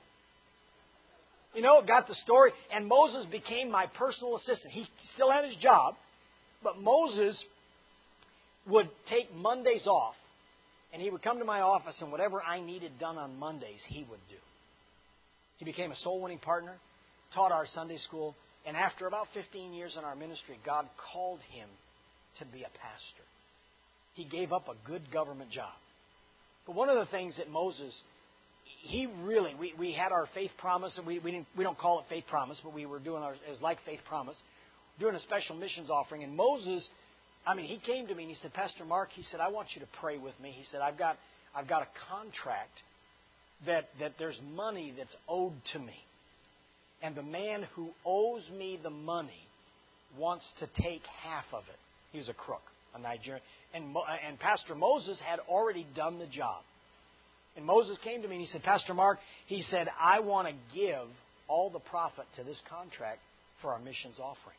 You know, got the story. And Moses became my personal assistant. He still had his job, but Moses would take Mondays off, and he would come to my office, and whatever I needed done on Mondays, he would do. He became a soul-winning partner, taught our Sunday school, and after about fifteen years in our ministry, God called him to be a pastor. He gave up a good government job. But one of the things that Moses, he really, we, we had our faith promise, and we we, didn't, we don't call it faith promise, but we were doing our, it was like faith promise, doing a special missions offering. And Moses, I mean, he came to me and he said, Pastor Mark, he said, I want you to pray with me. He said, I've got I've got a contract that that there's money that's owed to me. And the man who owes me the money wants to take half of it. He was a crook, a Nigerian. And, and Pastor Moses had already done the job. And Moses came to me and he said, Pastor Mark, he said, I want to give all the profit to this contract for our missions offering.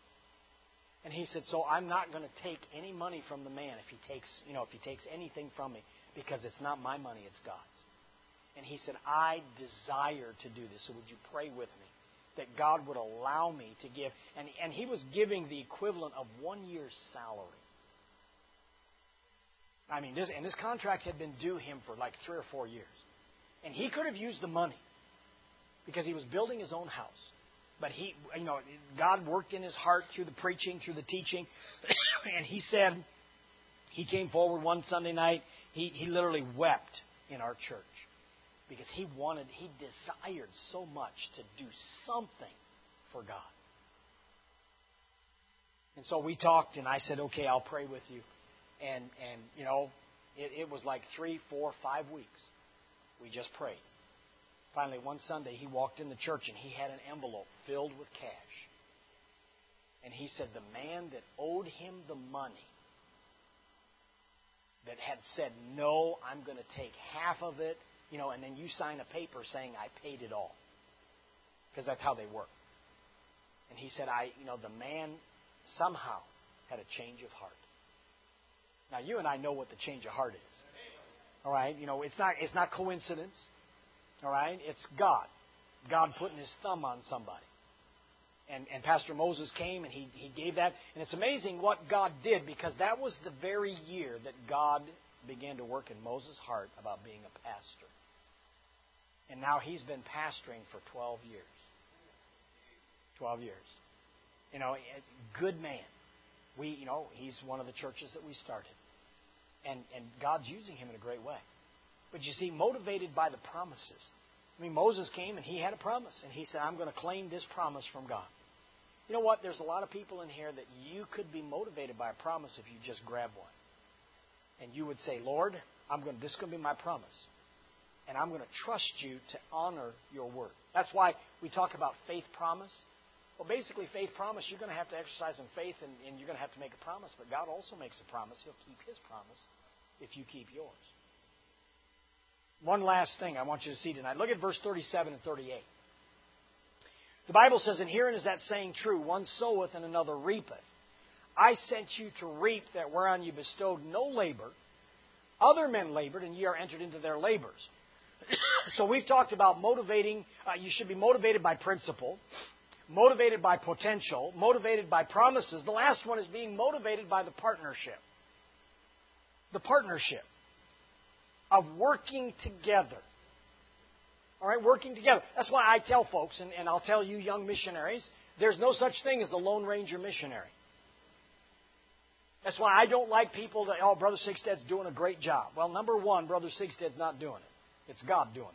And he said, so I'm not going to take any money from the man if he takes, you know, if he takes anything from me, because it's not my money, it's God's. And he said, I desire to do this, so would you pray with me that God would allow me to give? And, and he was giving the equivalent of one year's salary. I mean, this, and this contract had been due him for like three or four years. And he could have used the money because he was building his own house. But he, you know, God worked in his heart through the preaching, through the teaching. And he said, he came forward one Sunday night. He, he literally wept in our church because he wanted, he desired so much to do something for God. And so we talked, and I said, okay, I'll pray with you. And, and you know, it, it was like three, four, five weeks. We just prayed. Finally, one Sunday, he walked in the church, and he had an envelope filled with cash. And he said the man that owed him the money, that had said, no, I'm going to take half of it, you know, and then you sign a paper saying I paid it all. Because that's how they work. And he said, I, you know, the man somehow had a change of heart. Now, you and I know what the change of heart is. All right? You know, it's not, it's not coincidence. All right? It's God. God putting his thumb on somebody. And, and Pastor Moses came and he, he gave that. And it's amazing what God did, because that was the very year that God began to work in Moses' heart about being a pastor. And now he's been pastoring for twelve years. twelve years. You know, a good man. We, you know, he's one of the churches that we started. And, and God's using him in a great way. But you see, motivated by the promises. I mean, Moses came and he had a promise. And he said, I'm going to claim this promise from God. You know what? There's a lot of people in here that you could be motivated by a promise if you just grab one. And you would say, Lord, I'm going to, this is going to be my promise. And I'm going to trust you to honor your word. That's why we talk about faith promise. Well, basically, faith promise, you're going to have to exercise in faith, and, and you're going to have to make a promise. But God also makes a promise. He'll keep his promise if you keep yours. One last thing I want you to see tonight. Look at verse thirty-seven and thirty-eight. The Bible says, and herein is that saying true, one soweth and another reapeth. I sent you to reap that whereon you bestowed no labor. Other men labored, and ye are entered into their labors. So we've talked about motivating. Uh, you should be motivated by principle, motivated by potential, motivated by promises. The last one is being motivated by the partnership. The partnership of working together. All right, working together. That's why I tell folks, and, and I'll tell you young missionaries, there's no such thing as the Lone Ranger missionary. That's why I don't like people that, oh, Brother Sigsted's doing a great job. Well, number one, Brother Sigsted's not doing it. It's God doing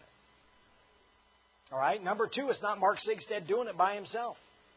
it. All right? Number two, it's not Mark Sigsted doing it by himself.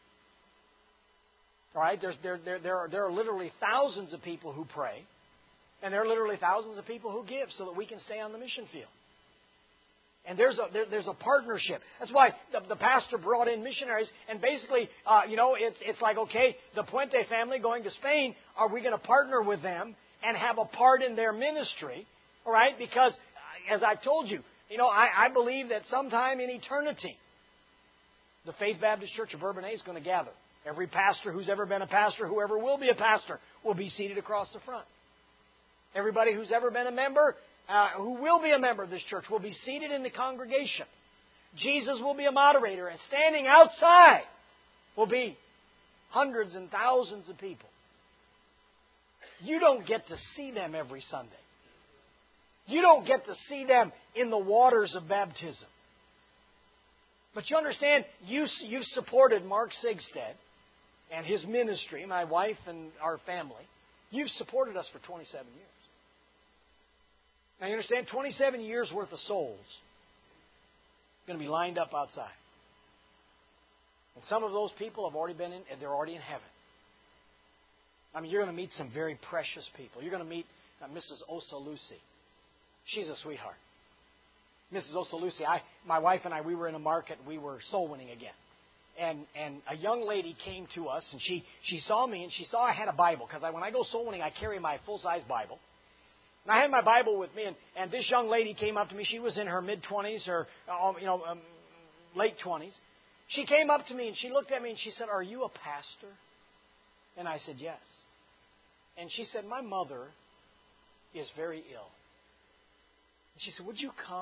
All right? There's, there, there, there, are, there are literally thousands of people who pray, and there are literally thousands of people who give so that we can stay on the mission field. And there's a there, there's a partnership. That's why the, the pastor brought in missionaries. And basically, uh, you know, it's it's like, okay, the Puente family going to Spain, are we going to partner with them and have a part in their ministry? All right? Because, as I've told you, you know, I, I believe that sometime in eternity, the Faith Baptist Church of Bourbonnais is going to gather. Every pastor who's ever been a pastor, whoever will be a pastor, will be seated across the front. Everybody who's ever been a member, Uh, who will be a member of this church, will be seated in the congregation. Jesus will be a moderator, and standing outside will be hundreds and thousands of people. You don't get to see them every Sunday. You don't get to see them in the waters of baptism. But you understand, you, you've supported Mark Sigsted and his ministry, my wife and our family. You've supported us for twenty-seven years. Now, you understand, twenty-seven years worth of souls going to be lined up outside. And some of those people have already been in, and they're already in heaven. I mean, you're going to meet some very precious people. You're going to meet uh, Missus Osalusi. She's a sweetheart. Missus Osalusi, I, my wife and I, we were in a market. We were soul winning again. And and a young lady came to us, and she, she saw me, and she saw I had a Bible. Because I, when I go soul winning, I carry my full-size Bible. And I had my Bible with me, and, and this young lady came up to me. She was in her mid-twenties or, uh, you know, um, late twenties. She came up to me, and she looked at me, and she said, "Are you a pastor?" And I said, "Yes." And she said, "My mother is very ill." And she said, "Would you come and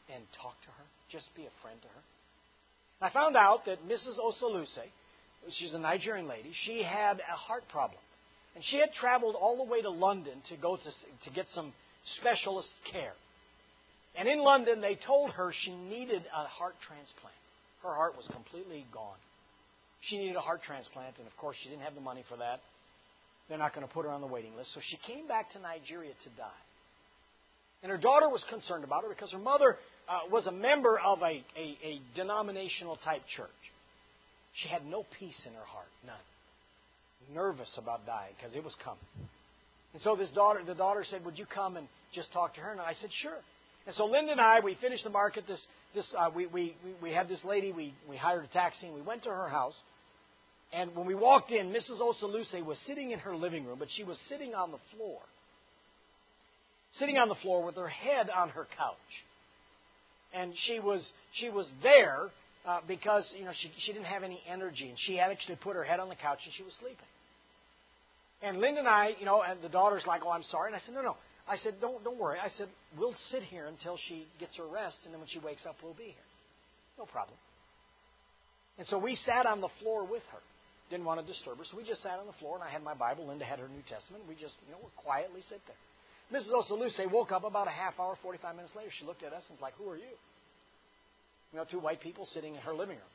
and talk to her. Just be a friend to her. And I found out that Missus Osaluse, she's a Nigerian lady, she had a heart problem. And she had traveled all the way to London to go to, to get some specialist care. And in London, they told her she needed a heart transplant. Her heart was completely gone. She needed a heart transplant, and of course, she didn't have the money for that. They're not going to put her on the waiting list. So she came back to Nigeria to die. And her daughter was concerned about her because her mother uh, was a member of a, a, a denominational type church. She had no peace in her heart, none. Nervous about dying because it was coming. And so this daughter, the daughter said, "Would you come and just talk to her?" And I said, "Sure." And so Linda and I, we finished the market. This, this, uh, we, we, we had this lady. We, we hired a taxi and we went to her house. And when we walked in, Missus Osaluse was sitting in her living room, but she was sitting on the floor, sitting on the floor with her head on her couch. And she was she was there uh, because you know she she didn't have any energy, and she had actually put her head on the couch and she was sleeping. And Linda and I, you know, and the daughter's like, "Oh, I'm sorry." And I said, "No, no." I said, "Don't don't worry." I said, "We'll sit here until she gets her rest, and then when she wakes up, we'll be here. No problem." And so we sat on the floor with her. Didn't want to disturb her, so we just sat on the floor, and I had my Bible. Linda had her New Testament. We just, you know, would quietly sit there. Missus Osaluse woke up about a half hour, forty-five minutes later. She looked at us and was like, "Who are you?" You know, two white people sitting in her living room.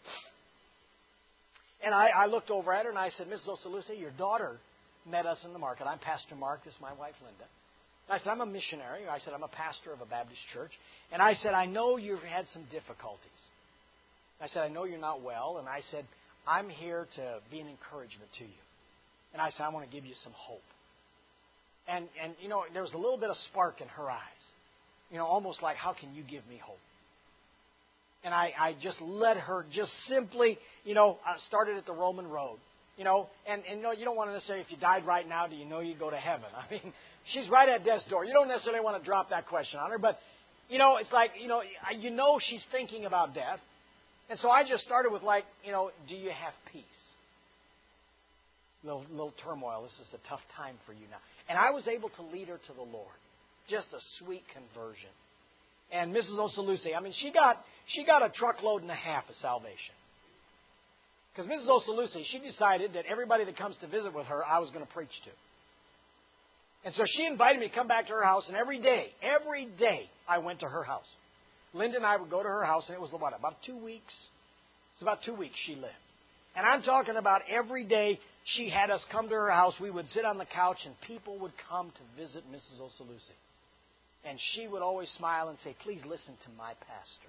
And I, I looked over at her and I said, "Missus Osaluse, your daughter met us in the market. I'm Pastor Mark. This is my wife, Linda." And I said, "I'm a missionary." I said, "I'm a pastor of a Baptist church." And I said, "I know you've had some difficulties." I said, "I know you're not well." And I said, "I'm here to be an encouragement to you." And I said, "I want to give you some hope." And, and you know, there was a little bit of spark in her eyes. You know, almost like, "How can you give me hope?" And I, I just let her just simply, you know, uh, started at the Roman road. You know, and, and you know, you don't want to necessarily, if you died right now, do you know you'd go to heaven? I mean, she's right at death's door. You don't necessarily want to drop that question on her. But, you know, it's like, you know, you know she's thinking about death. And so I just started with like, you know, do you have peace? Little, little turmoil. This is a tough time for you now. And I was able to lead her to the Lord. Just a sweet conversion. And Missus Osaluse, I mean, she got she got a truckload and a half of salvation. Because Missus Osaluse, she decided that everybody that comes to visit with her, I was going to preach to. And so she invited me to come back to her house, and every day, every day, I went to her house. Linda and I would go to her house, and it was, what, about two weeks? It's about two weeks she lived. And I'm talking about every day she had us come to her house. We would sit on the couch, and people would come to visit Missus Osaluse. And she would always smile and say, "Please listen to my pastor."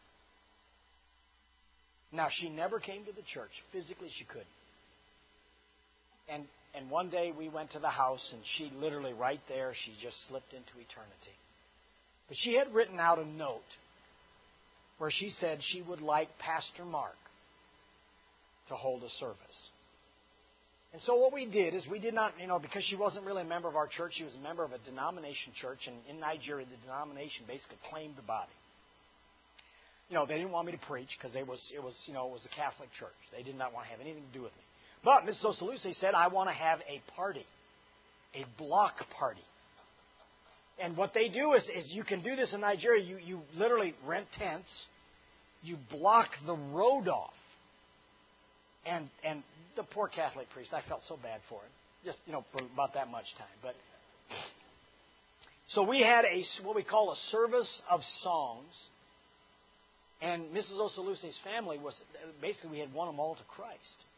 Now, she never came to the church. Physically, she couldn't. And and one day we went to the house, and she literally right there, she just slipped into eternity. But she had written out a note where she said she would like Pastor Mark to hold a service. And so what we did is we did not, you know, because she wasn't really a member of our church, she was a member of a denomination church, and in Nigeria, the denomination basically claimed the body. You know, they didn't want me to preach because it was, it was, you know, it was a Catholic church. They did not want to have anything to do with me. But Missus Osaluse said, "I want to have a party, a block party." And what they do is, is you can do this in Nigeria. You, you literally rent tents. You block the road off. And and the poor Catholic priest, I felt so bad for him. Just, you know, for about that much time. But so we had a what we call a service of songs. And Missus Osaluse's family was, basically we had won them all to Christ.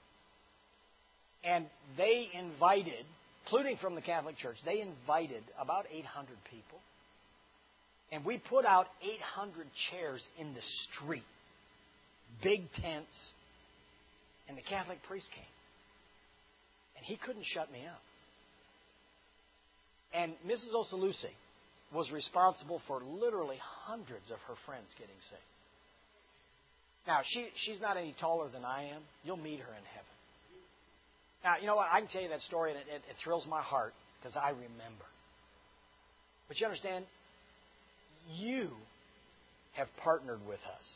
And they invited, including from the Catholic Church, they invited about eight hundred people. And we put out eight hundred chairs in the street. Big tents. And the Catholic priest came. And he couldn't shut me up. And Missus Osaluse was responsible for literally hundreds of her friends getting saved. Now, she she's not any taller than I am. You'll meet her in heaven. Now, you know what? I can tell you that story, and it, it, it thrills my heart because I remember. But you understand, you have partnered with us.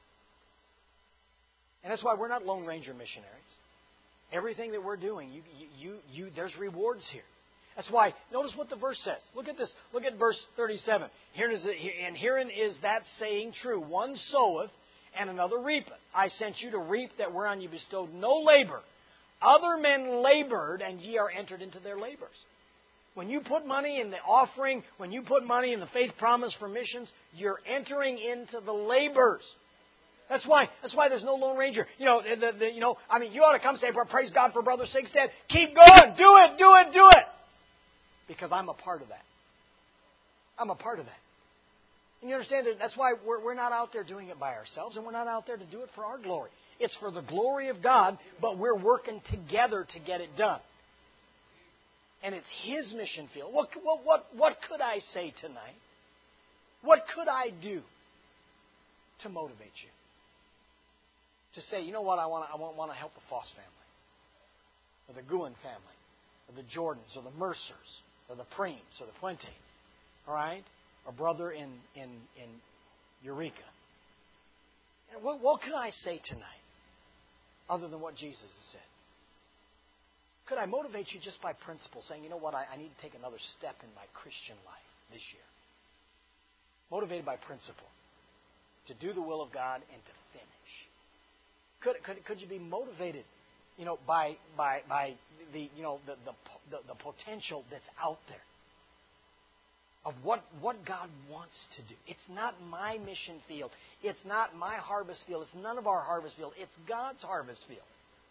And that's why we're not Lone Ranger missionaries. Everything that we're doing, you, you, you, you, there's rewards here. That's why, notice what the verse says. Look at this. Look at verse thirty-seven. Here is it, and herein is that saying true. One soweth, and another reapeth. I sent you to reap that whereon you bestowed no labor. Other men labored, and ye are entered into their labors. When you put money in the offering, when you put money in the faith promise for missions, you're entering into the labors. That's why. That's why there's no Lone Ranger. You know, the, the, you know. I mean, you ought to come say, "Praise God for Brother Sigstead." Keep going. Do it. Do it. Do it. Because I'm a part of that. I'm a part of that. And you understand that that's why we're, we're not out there doing it by ourselves, and we're not out there to do it for our glory. It's for the glory of God, but we're working together to get it done. And it's His mission field. What, what, what, what could I say tonight? What could I do to motivate you? To say, you know what, I want to, I want, want to help the Foss family, or the Guin family, or the Jordans, or the Mercers, or the Preems, or the Puente, all right? Or brother in, in, in Eureka. And what, what could I say tonight other than what Jesus has said? Could I motivate you just by principle, saying, you know what, I, I need to take another step in my Christian life this year? Motivated by principle. To do the will of God and to finish. Could, could, could you be motivated, you know, by by by the you know the the, the, the potential that's out there of what what God wants to do? It's not my mission field. It's not my harvest field. It's none of our harvest field. It's God's harvest field.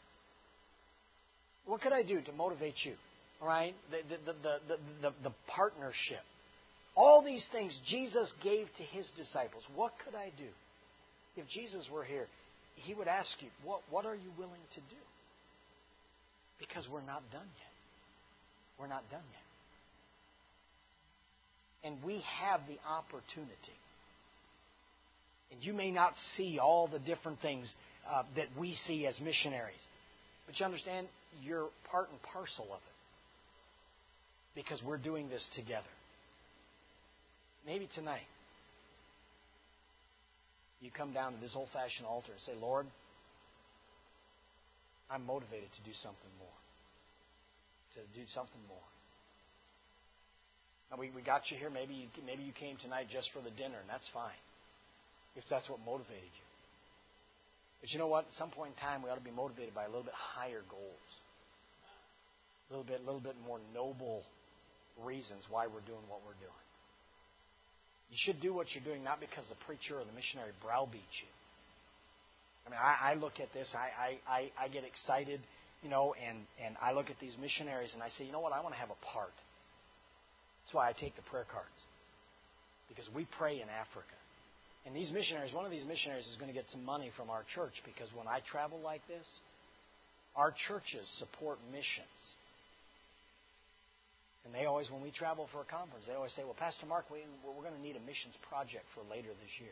What could I do to motivate you? All right, the the the the the, the partnership. All these things Jesus gave to His disciples. What could I do? If Jesus were here, He would ask you, what, what are you willing to do? Because we're not done yet. We're not done yet. And we have the opportunity. And you may not see all the different things uh, that we see as missionaries. But you understand, you're part and parcel of it. Because we're doing this together. Maybe tonight, you come down to this old-fashioned altar and say, Lord, I'm motivated to do something more. To do something more. Now, we, we got you here. Maybe you, maybe you came tonight just for the dinner, and that's fine. If that's what motivated you. But you know what? At some point in time, we ought to be motivated by a little bit higher goals. A little bit, a little bit more noble reasons why we're doing what we're doing. You should do what you're doing not because the preacher or the missionary browbeats you. I mean, I, I look at this, I, I, I get excited, you know, and, and I look at these missionaries and I say, you know what, I want to have a part. That's why I take the prayer cards. Because we pray in Africa. And these missionaries, one of these missionaries is going to get some money from our church because when I travel like this, our churches support missions. And they always, when we travel for a conference, they always say, well, Pastor Mark, we, we're going to need a missions project for later this year.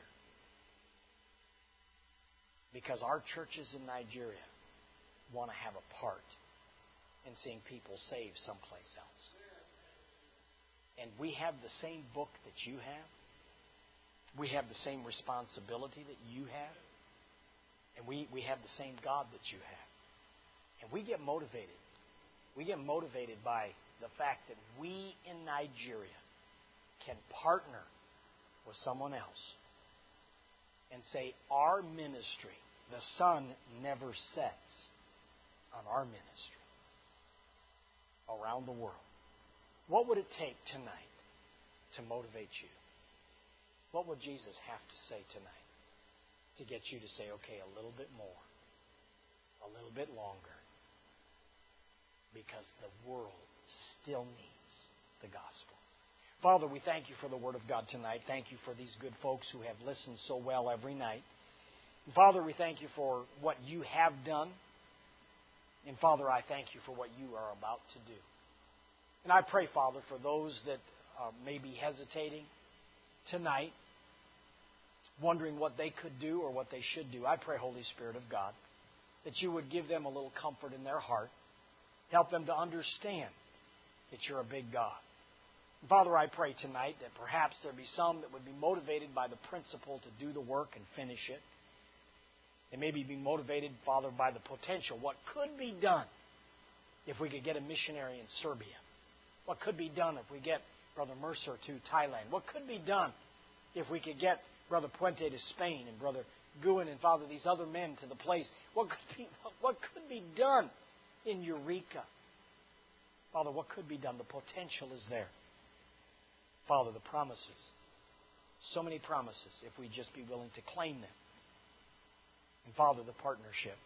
Because our churches in Nigeria want to have a part in seeing people saved someplace else. And we have the same book that you have. We have the same responsibility that you have. And we, we have the same God that you have. And we get motivated. We get motivated by the fact that we in Nigeria can partner with someone else and say our ministry, the sun never sets on our ministry around the world. What would it take tonight to motivate you? What would Jesus have to say tonight to get you to say, okay, a little bit more, a little bit longer, because the world still needs the gospel. Father, we thank you for the Word of God tonight. Thank you for these good folks who have listened so well every night. And Father, we thank you for what you have done. And Father, I thank you for what you are about to do. And I pray, Father, for those that uh, may be hesitating tonight, wondering what they could do or what they should do. I pray, Holy Spirit of God, that you would give them a little comfort in their heart. Help them to understand that you're a big God. And Father, I pray tonight that perhaps there be some that would be motivated by the principle to do the work and finish it. They maybe be motivated, Father, by the potential, what could be done if we could get a missionary in Serbia. What could be done if we get Brother Mercer to Thailand? What could be done if we could get Brother Puente to Spain and Brother Guin and Father, these other men to the place? What could be, what could be done in Eureka? Father, what could be done? The potential is there. Father, the promises. So many promises if we just be willing to claim them. And Father, the partnership.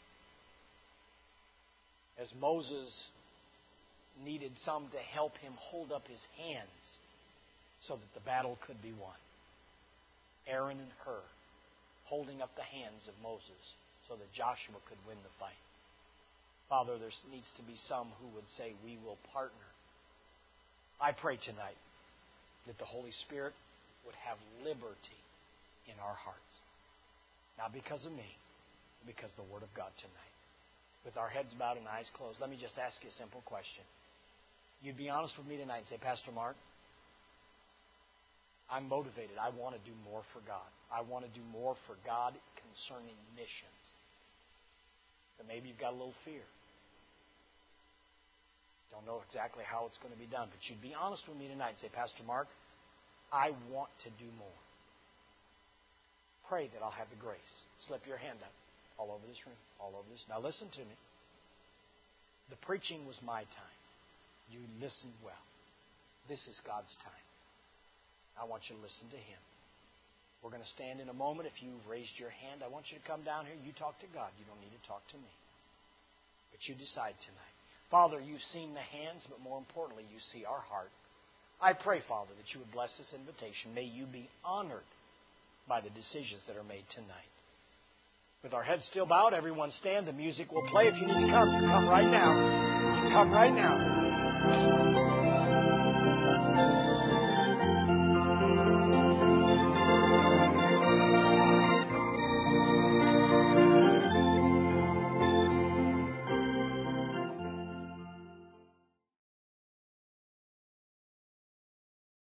As Moses needed some to help him hold up his hands so that the battle could be won. Aaron and Hur holding up the hands of Moses so that Joshua could win the fight. Father, there needs to be some who would say, we will partner. I pray tonight that the Holy Spirit would have liberty in our hearts. Not because of me, but because of the Word of God tonight. With our heads bowed and eyes closed, let me just ask you a simple question. You'd be honest with me tonight and say, Pastor Mark, I'm motivated. I want to do more for God. I want to do more for God concerning missions. But maybe you've got a little fear. Don't know exactly how it's going to be done. But you'd be honest with me tonight and say, Pastor Mark, I want to do more. Pray that I'll have the grace. Slip your hand up all over this room, all over this. Now listen to me. The preaching was my time. You listened well. This is God's time. I want you to listen to Him. We're going to stand in a moment. If you've raised your hand, I want you to come down here. You talk to God. You don't need to talk to me. But you decide tonight. Father, you've seen the hands, but more importantly, you see our heart. I pray, Father, that you would bless this invitation. May you be honored by the decisions that are made tonight. With our heads still bowed, everyone stand. The music will play. If you need to come, you come right now. You come right now.